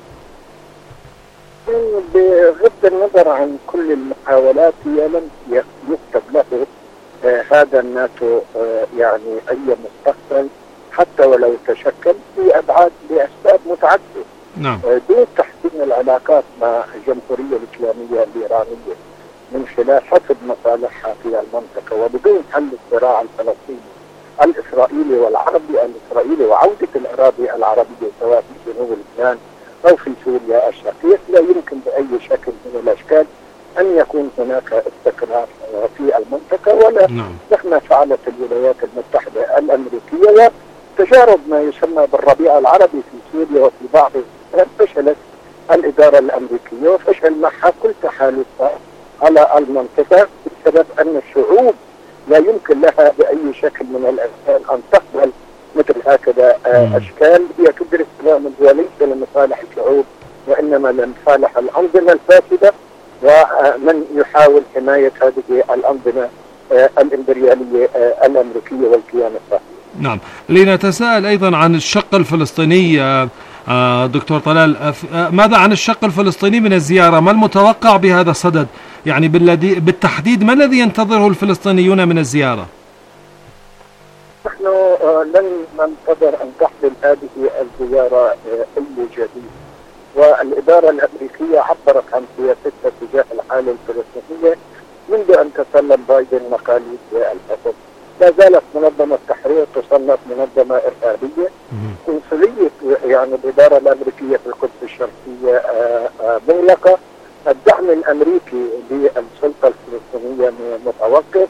بغض النظر عن كل المحاولات هي لم يكتب له آه هذا الناتو آه يعني أي مستقبل حتى ولو تشكل في أبعاد لأسباب متعددة. نعم. آه دون تحسين العلاقات مع الجمهورية الإسلامية الإيرانية من خلال حفظ مصالحها في المنطقة وبدون حل الصراع الفلسطيني الإسرائيلي والعربي الإسرائيلي وعودة الأراضي العربية سواء في جنوب لبنان أو في سوريا الشقيق، لا يمكن بأي شكل من الأشكال أن يكون هناك استقرار في المنطقة. ولا نعم. مهما فعلت الولايات المتحدة الأمريكية وتجارب ما يسمى بالربيع العربي في سوريا وفي بعض فشلت الإدارة الأمريكية وفشل معها كل تحالفها على المنطقة بسبب أن الشعوب لا يمكن لها بأي شكل من الأشكال أن تقبل مثل هكذا أشكال هي تدرك وليس لمصالح الشعوب وإنما لمصالح الأنظمة الفاسدة ومن يحاول حماية هذه الأنظمة الإمبريالية الأمريكية والكيان الصهيوني. نعم، لنتساءل أيضا عن الشق الفلسطيني دكتور طلال، ماذا عن الشق الفلسطيني من الزيارة؟ ما المتوقع بهذا الصدد؟ يعني بالتحديد ما الذي ينتظره الفلسطينيون من الزيارة؟ نحن لن ننتظر أن تحمل هذه الزيارة أي جديد، والإدارة الأمريكية عبرت عن سياستها تجاه الحالة الفلسطينية منذ أن تسلم بايدن مقاليد الحكم. لا زالت منظمة التحرير تصنف منظمة إرهابية. قنصلية يعني الإدارة الأمريكية في القدس الشرقية مغلقة. الدعم الأمريكي للسلطة الفلسطينية متوقف،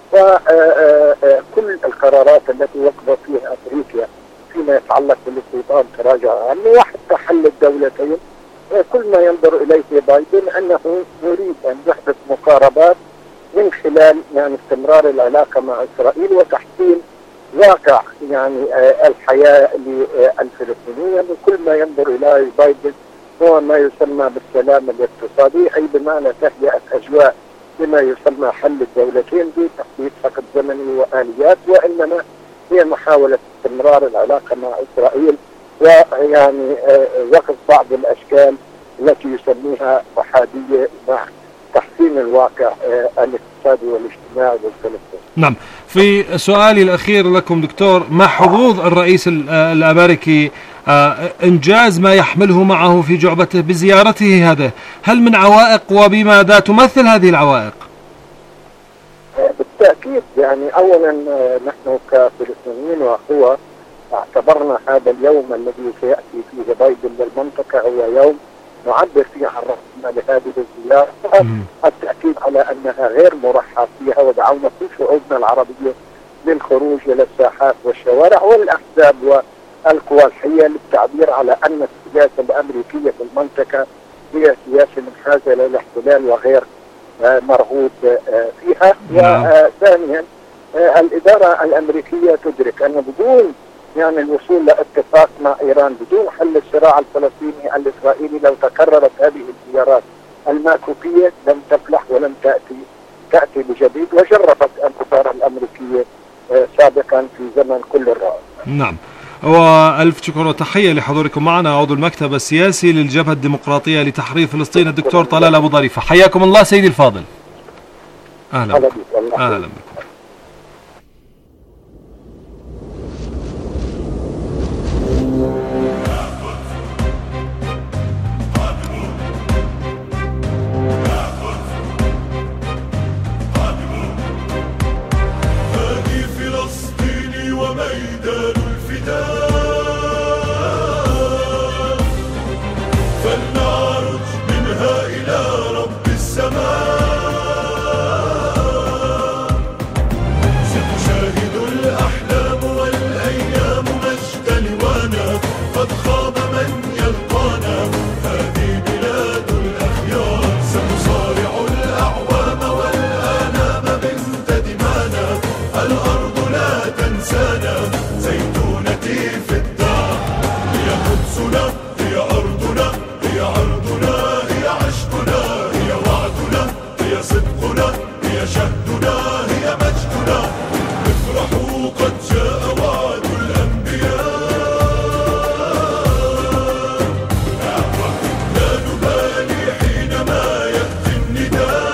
وكل القرارات التي وقفت فيها أمريكا فيما يتعلق بالاستيطان تراجع عنه وحتى حل الدولتين. كل ما ينظر إليه بايدن أنه يريد أن يحدث مقاربات من خلال يعني استمرار العلاقة مع إسرائيل وتحسين واقع يعني الحياة للفلسطينيين. وكل ما ينظر إليه بايدن هو ما يسمى بالسلام الاقتصادي، أي بمعنى تهيئة أجواء بما يسمى حل الدولتين بتحديد فقط زمني وآليات، وإنما هي محاولة استمرار العلاقة مع إسرائيل ويعني وقف بعض الأشكال التي يسميها أحادية مع تحسين الواقع الاقتصادي والاجتماعي للفلسطينيين. نعم، في سؤالي الأخير لكم دكتور، ما حظوظ الرئيس الأمريكي إنجاز ما يحمله معه في جعبته بزيارته هذا؟ هل من عوائق وبماذا تمثل هذه العوائق؟ بالتأكيد يعني أولا نحن كفلسطينيين وهو اعتبرنا هذا اليوم الذي سيأتي فيه بايدن للمنطقة هو يوم نعبر فيه عن رفضنا لهذه الزيارة. التأكيد على أنها غير مرحب فيها، ودعونا كل شعوبنا العربية للخروج إلى الساحات والشوارع والأحزاب والقوى الحية للتعبير على أن السياسة الأمريكية في المنطقة هي سياسة منحازة للاحتلال وغير مرغوب فيها. وثانيا الإدارة الأمريكية تدرك أن بدون يعني الوصول لاتفاق مع إيران بدون حل الصراع الفلسطيني الإسرائيلي لو تكررت هذه الزيارات الماكوكية لم تفلح ولم تأتي تأتي بجديد، وجربت الإدارة الأمريكية سابقا في زمن كل الرئاسات. نعم، وألف شكر وتحية لحضوركم معنا عضو المكتب السياسي للجبهة الديمقراطية لتحرير فلسطين الدكتور طلال أبو ظريفة. حياكم الله سيدي الفاضل. أهلا بك. أهلا بك. وميدان الفداء فلنعرج منها إلى رب السماء ستشاهد الأحلام والأيام مجد لوانا قد خاب من يلقانا هذه بلاد الأخيار سنصارع الأعوام والآلام بنت دمانا الأرض لا تنسانا زيتونتي في الدار هي قدسنا هي أرضنا هي عرضنا هي عشقنا هي وعدنا هي صدقنا هي شهدنا هي مجدنا افرحوا قد جاء وعد الأنبياء لا نبالي حينما يأتي النداء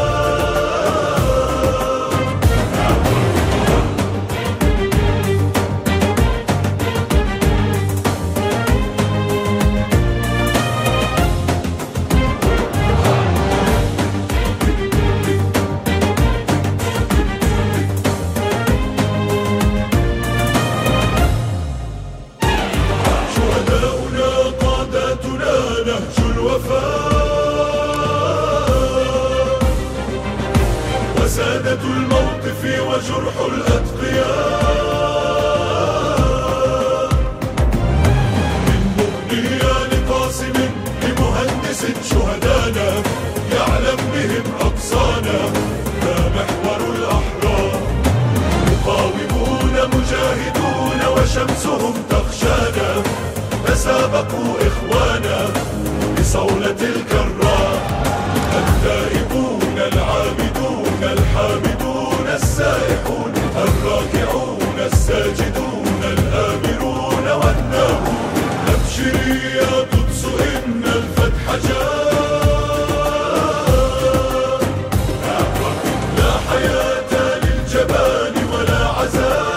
وسادة الموقف وجرح الأتقياء من مغنية لقاسم لمهندس شهدانا يعلم بهم أقصانا ما محور الأحرار مقاومون مجاهدون وشمسهم تخشانا تسابقوا إخوانا بصولة الكرار التائبون العابدون الحامدون السائحون الراكعون الساجدون الآمرون والناهون أبشري يا قدس إن الفتح جاء لا حياة للجبان ولا عزاء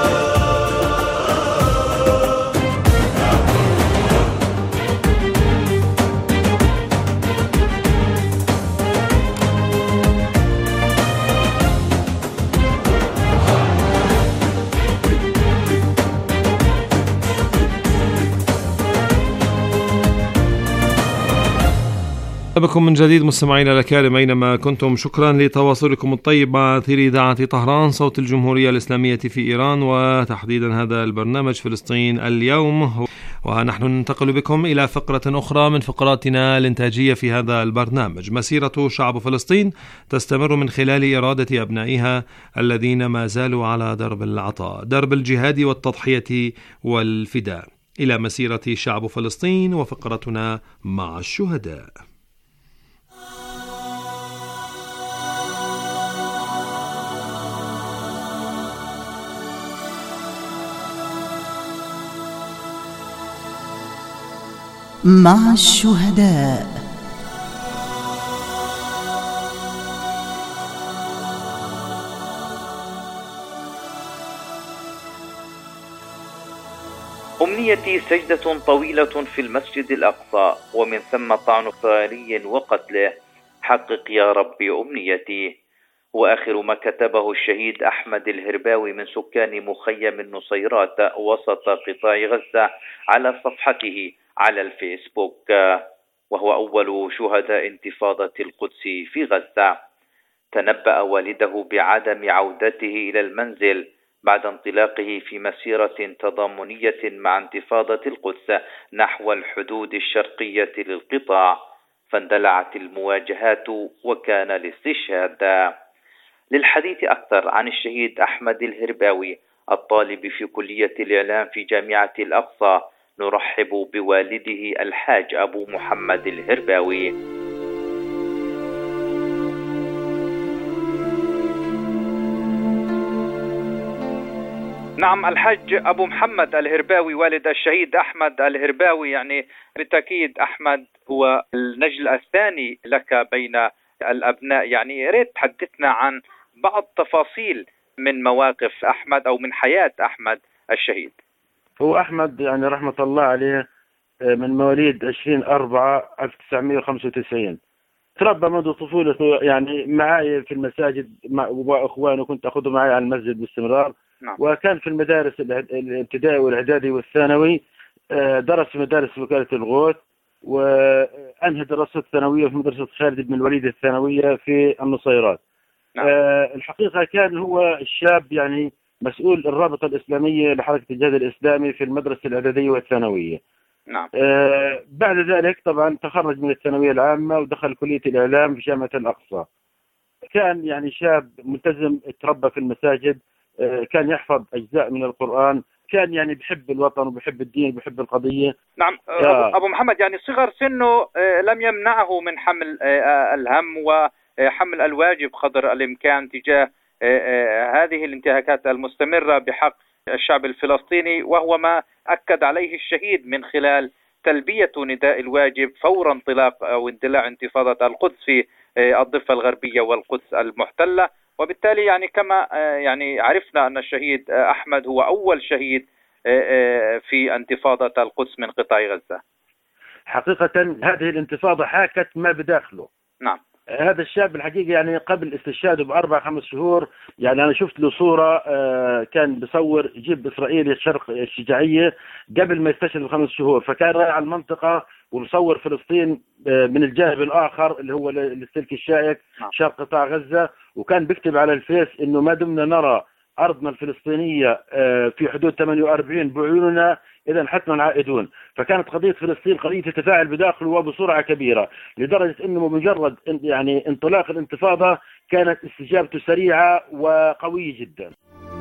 بكم من جديد مستمعينا الأكارم أينما كنتم. شكرا لتواصلكم الطيب مع أثير إذاعة طهران صوت الجمهورية الإسلامية في إيران، وتحديدا هذا البرنامج فلسطين اليوم. ونحن ننتقل بكم إلى فقرة أخرى من فقراتنا الإنتاجية في هذا البرنامج. مسيرة شعب فلسطين تستمر من خلال إرادة أبنائها الذين ما زالوا على درب العطاء، درب الجهاد والتضحية والفداء، إلى مسيرة شعب فلسطين وفقرتنا مع الشهداء. مع الشهداء. أمنيتي سجدة طويلة في المسجد الأقصى ومن ثم طعن ثاني وقتله، حقق يا ربي أمنيتي. وآخر ما كتبه الشهيد أحمد الهرباوي من سكان مخيم النصيرات وسط قطاع غزة على صفحته على الفيسبوك، وهو أول شهداء انتفاضة القدس في غزة. تنبأ والده بعدم عودته إلى المنزل بعد انطلاقه في مسيرة تضامنية مع انتفاضة القدس نحو الحدود الشرقية للقطاع، فاندلعت المواجهات وكان الاستشهاد. للحديث أكثر عن الشهيد أحمد الهرباوي الطالب في كلية الإعلام في جامعة الأقصى نرحب بوالده الحاج أبو محمد الهرباوي. نعم الحاج أبو محمد الهرباوي والد الشهيد أحمد الهرباوي، يعني بالتأكيد أحمد هو النجل الثاني لك بين الأبناء، يعني يا ريت تحدثنا عن بعض تفاصيل من مواقف أحمد أو من حياة أحمد الشهيد. هو أحمد يعني رحمة الله عليه من مواليد عشرين أربعة ألف وتسعمائة وخمسة وتسعين، تربى منذ طفولته يعني معي في المساجد مع وأخوانه، كنت أخذه معي على المسجد باستمرار. نعم. وكان في المدارس الابتدائي والإعدادي والثانوي، درس في مدارس وكالة الغوث، وأنهى دراسته الثانوية في مدرسة خالد بن الوليد الثانوية في النصيرات. نعم. الحقيقة كان هو الشاب يعني مسؤول الرابطة الإسلامية لحركة الجهاد الإسلامي في المدرسة الإعدادية والثانوية. نعم. آه بعد ذلك طبعا تخرج من الثانوية العامة ودخل كلية الإعلام في جامعة الأقصى. كان يعني شاب ملتزم، تربى في المساجد، آه كان يحفظ أجزاء من القرآن، كان يعني بحب الوطن وبحب الدين وبحب القضية. نعم. آه. أبو محمد، يعني صغر سنه آه لم يمنعه من حمل آه الهم وحمل الواجب قدر الإمكان تجاه آه آه هذه الانتهاكات المستمرة بحق الشعب الفلسطيني، وهو ما أكد عليه الشهيد من خلال تلبية نداء الواجب فور انطلاق أو اندلاع انتفاضة القدس في الضفة الغربية والقدس المحتلة. وبالتالي يعني كما يعني عرفنا أن الشهيد أحمد هو أول شهيد في انتفاضة القدس من قطاع غزة. حقيقة هذه الانتفاضة حاكت ما بداخله. نعم. هذا الشاب الحقيقة يعني قبل استشهاده بأربع خمس شهور يعني أنا شفت له صورة كان بصور جيب إسرائيلي الشرق الشجاعية قبل ما يستشهد بخمس شهور، فكان رايح على المنطقة ومصور فلسطين من الجانب الآخر اللي هو السلك الشائك شرق قطاع غزة، وكان بيكتب على الفيس إنه ما دمنا نرى أرضنا الفلسطينية في حدود ثمانية وأربعين بعيوننا إذا حتما عائدون. فكانت قضية فلسطين قضية تتفاعل بداخله وبسرعة كبيرة، لدرجة أنه بمجرد يعني انطلاق الانتفاضة كانت استجابته سريعة وقوية جدا.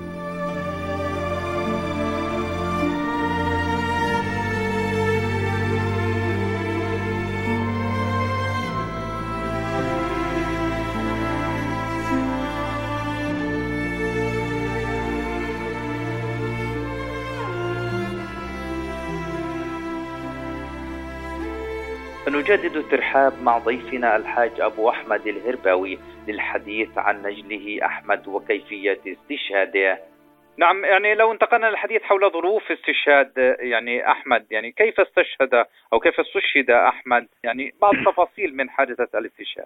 نجدد الترحاب مع ضيفنا الحاج أبو أحمد الهرباوي للحديث عن نجله أحمد وكيفية استشهاده. نعم، يعني لو انتقلنا للحديث حول ظروف استشهاد يعني أحمد، يعني كيف استشهد أو كيف استشهد أحمد، يعني بعض التفاصيل من حادثة الاستشهاد.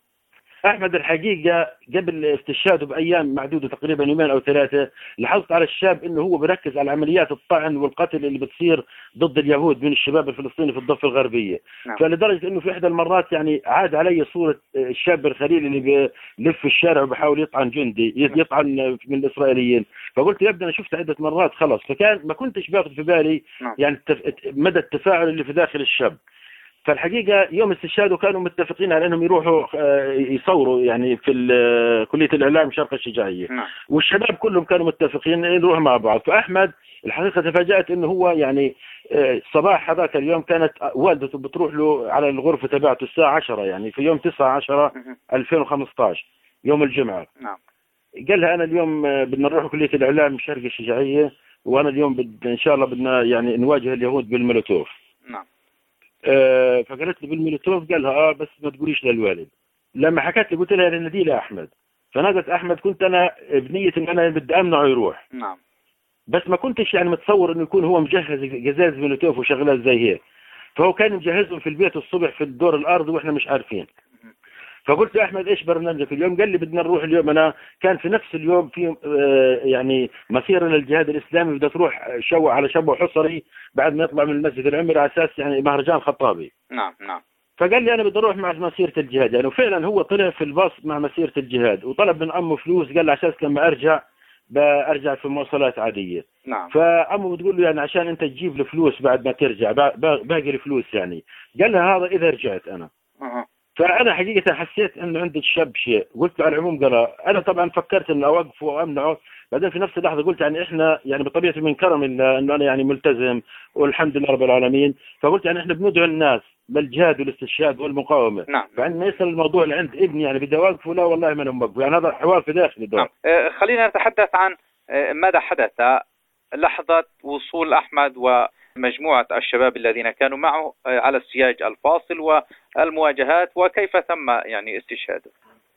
أحمد الحقيقة قبل استشهاده بأيام معدودة تقريبا يومين أو ثلاثة لاحظت على الشاب إنه هو بركز على عمليات الطعن والقتل اللي بتصير ضد اليهود من الشباب الفلسطيني في الضفة الغربية. نعم. فلدرجة إنه في إحدى المرات يعني عاد علي صورة الشاب الخليل اللي بيلف في الشارع وبحاول يطعن جندي يطعن من الإسرائيليين، فقلت يبدو أنا شفت عدة مرات خلاص، فكان ما كنتش باخذ في بالي يعني مدى التفاعل اللي في داخل الشاب. فالحقيقة يوم استشهاده كانوا متفقين على أنهم يروحوا يصوروا يعني في كلية الإعلام شرق الشجاعية. نعم. والشباب كلهم كانوا متفقين يروحوا مع بعض. فأحمد الحقيقة تفاجأت أنه هو يعني صباح هذاك اليوم كانت والدته بتروح له على الغرفة تبعته الساعة عشرة يعني في يوم تسعة عشرة ألفين وخمسة عشر يوم الجمعة. نعم. قال لها أنا اليوم بدنا نروح كلية الإعلام شرق الشجاعية، وأنا اليوم بد إن شاء الله بدنا يعني نواجه اليهود بالمولوتوف. نعم. آه فقالت لي بالمولوتوف، قال لها اه بس ما تقوليش للوالد. لما حكت لي قلت لها نادي لي احمد، فنادت احمد. كنت انا بنيه ان انا بدي امنعه يروح. نعم. بس ما كنتش يعني متصور انه يكون هو مجهز جزاز مولوتوف وشغلات زي هيك، فهو كان مجهزهم في البيت الصبح في الدور الارضي واحنا مش عارفين. فقلت له احمد ايش برنامجك اليوم؟ قال لي بدنا نروح اليوم. انا كان في نفس اليوم في آه يعني مسيره للجهاد الاسلامي، بدها تروح شو على شبو حصري بعد ما يطلع من المسجد العمري على اساس يعني مهرجان خطابي. نعم نعم. فقال لي انا بدي اروح مع مسيره الجهاد يعني، وفعلا هو طلع في الباص مع مسيره الجهاد وطلب من امه فلوس، قال له على اساس لما ارجع برجع في مواصلات عاديه. نعم. فامه بتقول له يعني عشان انت تجيب له فلوس بعد ما ترجع باقي الفلوس يعني. قال لها هذا اذا رجعت انا. أه. فأنا حقيقة حسيت إنه عند الشاب شيء، قلت له على العموم قال أنا طبعا فكرت إنه أوقفه وأمنعه، بعدين في نفس اللحظة قلت يعني إحنا يعني بطبيعتي من كرم إنه أنا يعني ملتزم والحمد لله رب العالمين، فقلت يعني إحنا بندعو الناس للجهاد والاستشهاد والمقاومة. نعم. فعندما يصل الموضوع لعند ابني يعني بدي أوقفه، لا والله ما أنا موقفه، يعني هذا حوار في داخلي دور. نعم. أه خلينا نتحدث عن ماذا حدث لحظة وصول أحمد و مجموعة الشباب الذين كانوا معه على السياج الفاصل والمواجهات، وكيف تم يعني استشهاده.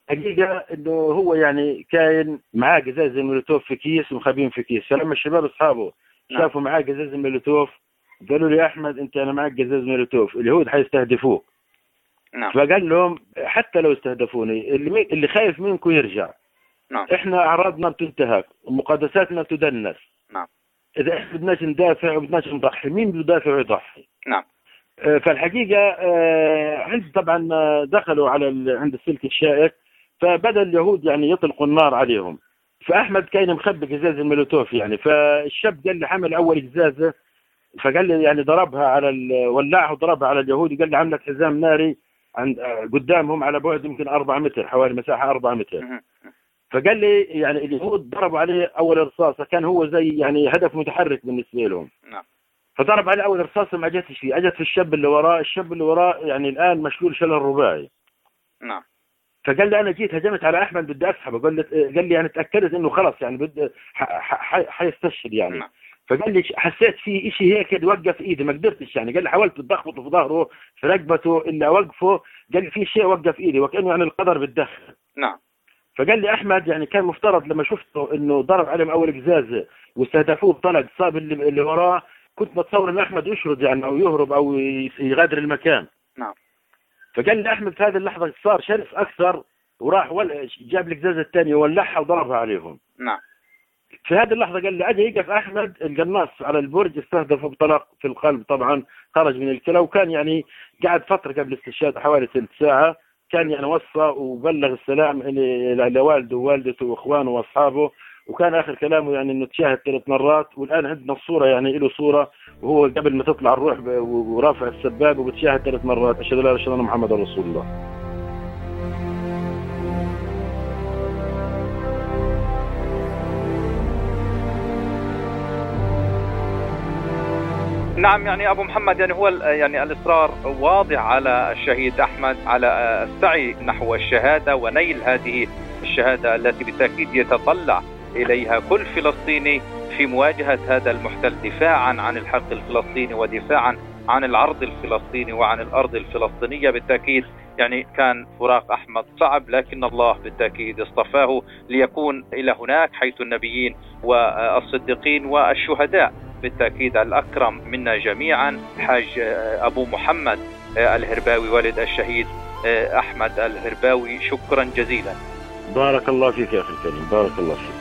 حقيقة انه هو يعني كان معاه قزاز المولوتوف في كيس ومخبين في كيس، فلما الشباب اصحابه شافوا معاه قزاز المولوتوف قالوا لي يا احمد انت انا معك قزاز مولوتوف، اليهود حيستهدفوك. نعم. فقال لهم حتى لو استهدفوني اللي اللي خايف منكم يرجع. نعم. احنا اعراضنا بتنتهك ومقدساتنا تدنس. نعم. اذا احنا بدناش ندافع وبدناش نضحي، مين بيدافع ويضحي؟ نعم. فالحقيقه عند طبعا دخلوا على عند السلك الشائك، فبدا اليهود يعني يطلقوا النار عليهم. فاحمد كان مخبي قزاز المولوتوف يعني، فالشاب قال لي حمل اول قزازه، فقال لي يعني ضربها على ولعها وضربها على اليهود، قال لي عملت حزام ناري عند قدامهم على بعد يمكن أربعة متر، حوالي مساحه أربعة متر. فقال لي يعني اليهود ضربوا عليه اول رصاصه، كان هو زي يعني هدف متحرك بالنسبه لهم. نعم. فضرب عليه اول رصاصه ما جاتش فيه، اجت في الشاب اللي وراه، الشاب اللي وراه يعني الان مشلول شلل رباعي. نعم. فقال لي انا جيت هجمت على احمد بدي اسحبه، قال لي قال لي يعني تاكدت انه خلص يعني بد حيستشهد يعني. نعم. فقال لي حسيت في شيء هيك وقف ايدي ما قدرتش يعني، قال لي حاولت اتخبط في ظهره في رقبته الا اوقفه، قال لي في شيء وقف ايدي وكانه يعني القدر بتدخل. نعم. فقال لي احمد يعني كان مفترض لما شفته انه ضرب عليهم اول قزازه واستهدفوه بطلق صاب اللي, اللي وراه، كنت بتصور ان احمد يشرد يعني او يهرب او يغادر المكان. نعم. فقال لي احمد في هذه اللحظه صار شرس اكثر وراح جاب القزازه الثانيه وولعها وضربها عليهم. نعم. في هذه اللحظه قال لي اجى يقف احمد القناص على البرج، استهدفه بطلق في القلب طبعا، خرج من الكلى، وكان يعني قعد فتره قبل الاستشهاد حوالي ثلث ساعه، كان يعني وصى وبلغ السلام لوالده ووالدته واخوانه واصحابه، وكان اخر كلامه يعني انه تشاهد ثلاث مرات، والان عندنا الصوره يعني له صوره وهو قبل ما تطلع الروح ورافع السباب وبتشاهد ثلاث مرات اشهد ان لا اله الا الله محمد رسول الله. نعم. يعني أبو محمد يعني هو يعني الإصرار واضح على الشهيد أحمد على السعي نحو الشهادة ونيل هذه الشهادة التي بالتأكيد يتطلع إليها كل فلسطيني في مواجهة هذا المحتل، دفاعا عن الحق الفلسطيني ودفاعا عن العرض الفلسطيني وعن الأرض الفلسطينية. بالتأكيد يعني كان فراق أحمد صعب، لكن الله بالتأكيد اصطفاه ليكون إلى هناك حيث النبيين والصديقين والشهداء. بالتأكيد الأكرم منا جميعا حاج أبو محمد الهرباوي والد الشهيد أحمد الهرباوي، شكرا جزيلا. بارك الله فيك يا أخي الكريم، بارك الله فيك.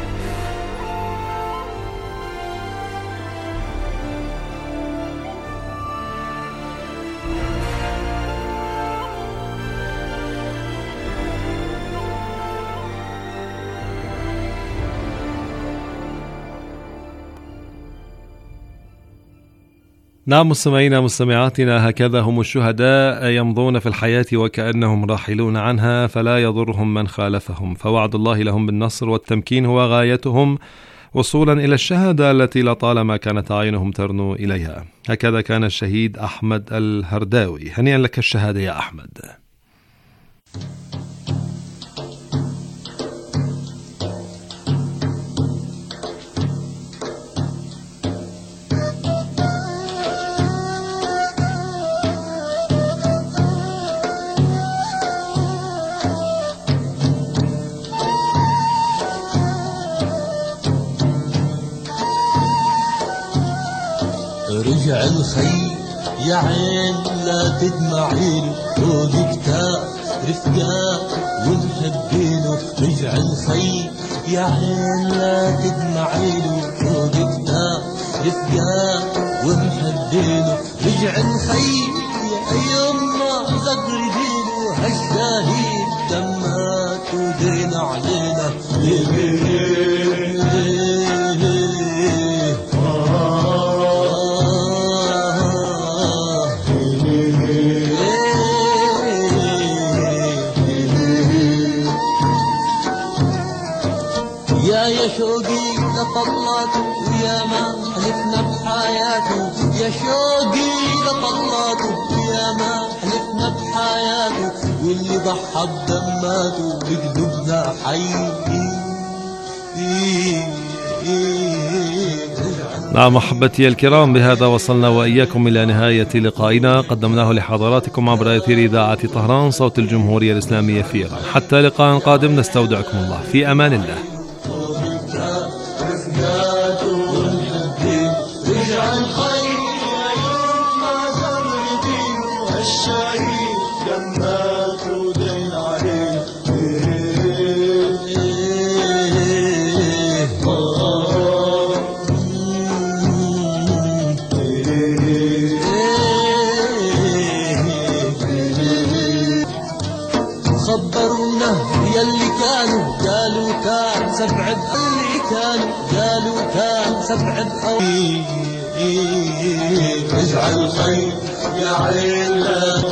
نعم مستمعينا مستمعاتنا، هكذا هم الشهداء يمضون في الحياة وكأنهم راحلون عنها، فلا يضرهم من خالفهم، فوعد الله لهم بالنصر والتمكين هو غايتهم وصولا إلى الشهادة التي لطالما كانت أعينهم ترنو إليها. هكذا كان الشهيد أحمد الهرداوي. هنيئا لك الشهادة يا أحمد. رجع الخي يا عين لا تدمعيله، فوق كتاب رفقاء ومحبينه. رجع الخي يا عين لا تدمعيله، فوق كتاب رفقاء ومحبينه. رجع الخي يا يما زغردينه، هالشهيد دمات ودين علينا. يا شوقي لطلاته ويا ما حلفنا بحياته، يا شوقي لطلاته ويا ما حلفنا بحياته، واللي ضحى بدماته بقلوبنا حي. نعم محبتي الكرام، بهذا وصلنا وإياكم إلى نهاية لقائنا قدمناه لحضراتكم عبر أثير إذاعة طهران صوت الجمهورية الإسلامية في إيران. حتى لقاء قادم نستودعكم الله في أمان الله. خبرونا يلي كانوا قالوا كان سبع اللي كانوا قالوا كان سبع بقوي اجعل خير يا عين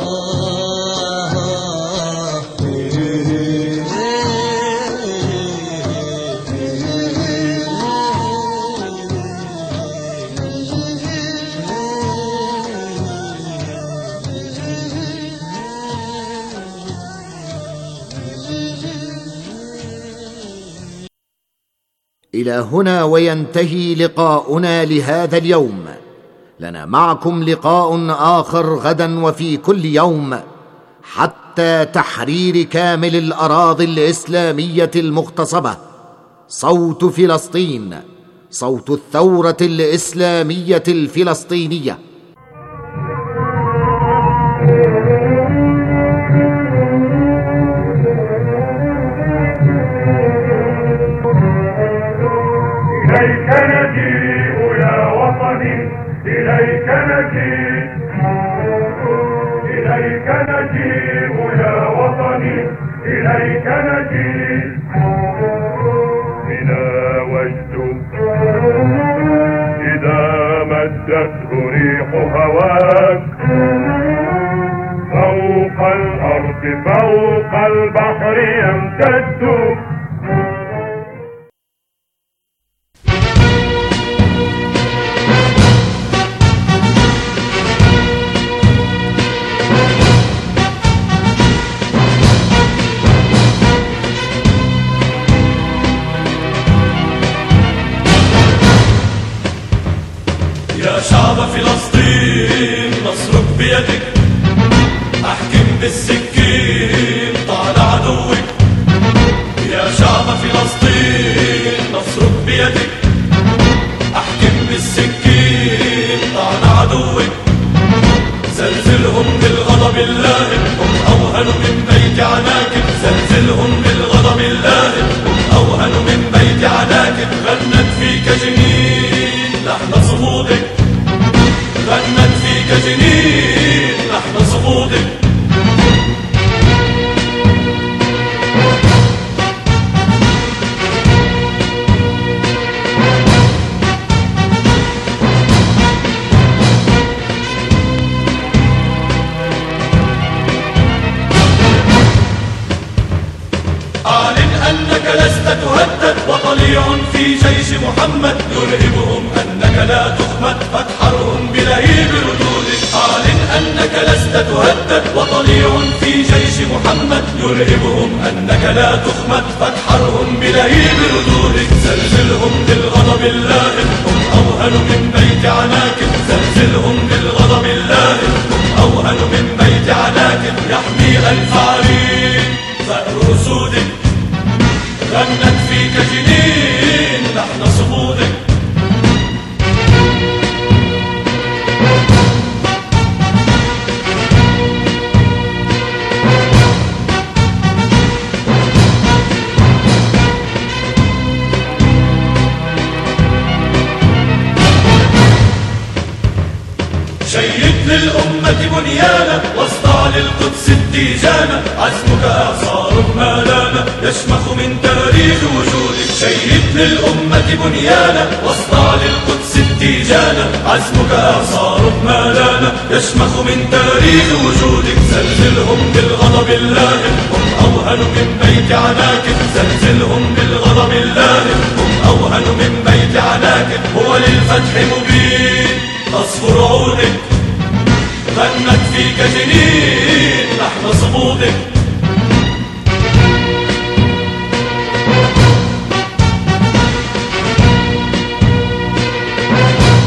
إلى هنا وينتهي لقاؤنا لهذا اليوم. لنا معكم لقاء آخر غدا وفي كل يوم حتى تحرير كامل الأراضي الإسلامية المغتصبة. صوت فلسطين، صوت الثورة الإسلامية الفلسطينية. إليك نجيء يا وطني، إليك نجيء، إليك نجيء يا وطني، إليك نجيء. بنا وجد إذا مدته ريح هواك فوق الأرض فوق البحر يمتد. يا شعب فلسطين نصرك بيدك، احكم بالسكين طال عدوك. يا شعب فلسطين نصرك بيدك، احكم بالسكين طال عدوك. زلزلهم بالغضب اللائم، هم اوهن من بيت عناكب. زلزلهم بالغضب اللائم، هم اوهن من بيت عناكب. غنت فيك جنين لحن صمودك، غنت فيك جنين لحن صمودك. أعلن أنك لست تهدد، وطليع في جيش محمد يرهبهم أنك لا تخمد، فاتحرهم بلهيب ردودك. أعلن أنك لست تهدد، وطليع في جيش محمد يرهبهم أنك لا تخمد، فاتحرهم بلهيب ردودك. زلزلهم بالغضب اللائم، هم أوهن من بيت عناكب. زلزلهم بالغضب اللائم، هم أوهن من بيت عناكب. يحمي ألف عرين ثأر أسودك، غنت فيك جنين لحن صمودك. شيد للأمة بنيانا، واصدع للقدس التيجانا. عزمك إعصار ما لانا، يشمخ من تاريخ وجودك. شيد للأمة بنيانا، واصدع للقدس التيجانا. عزمك إعصار ما لانا، يشمخ من تاريخ وجودك. زلزلهم بالغضب اللائم، هم أوهن من بيت عناكب. زلزلهم بالغضب اللائم، هم أوهن من بيت عناكب. هو للفتح مبين تصفر عودك، غنت فيك جنين لحن صمودك.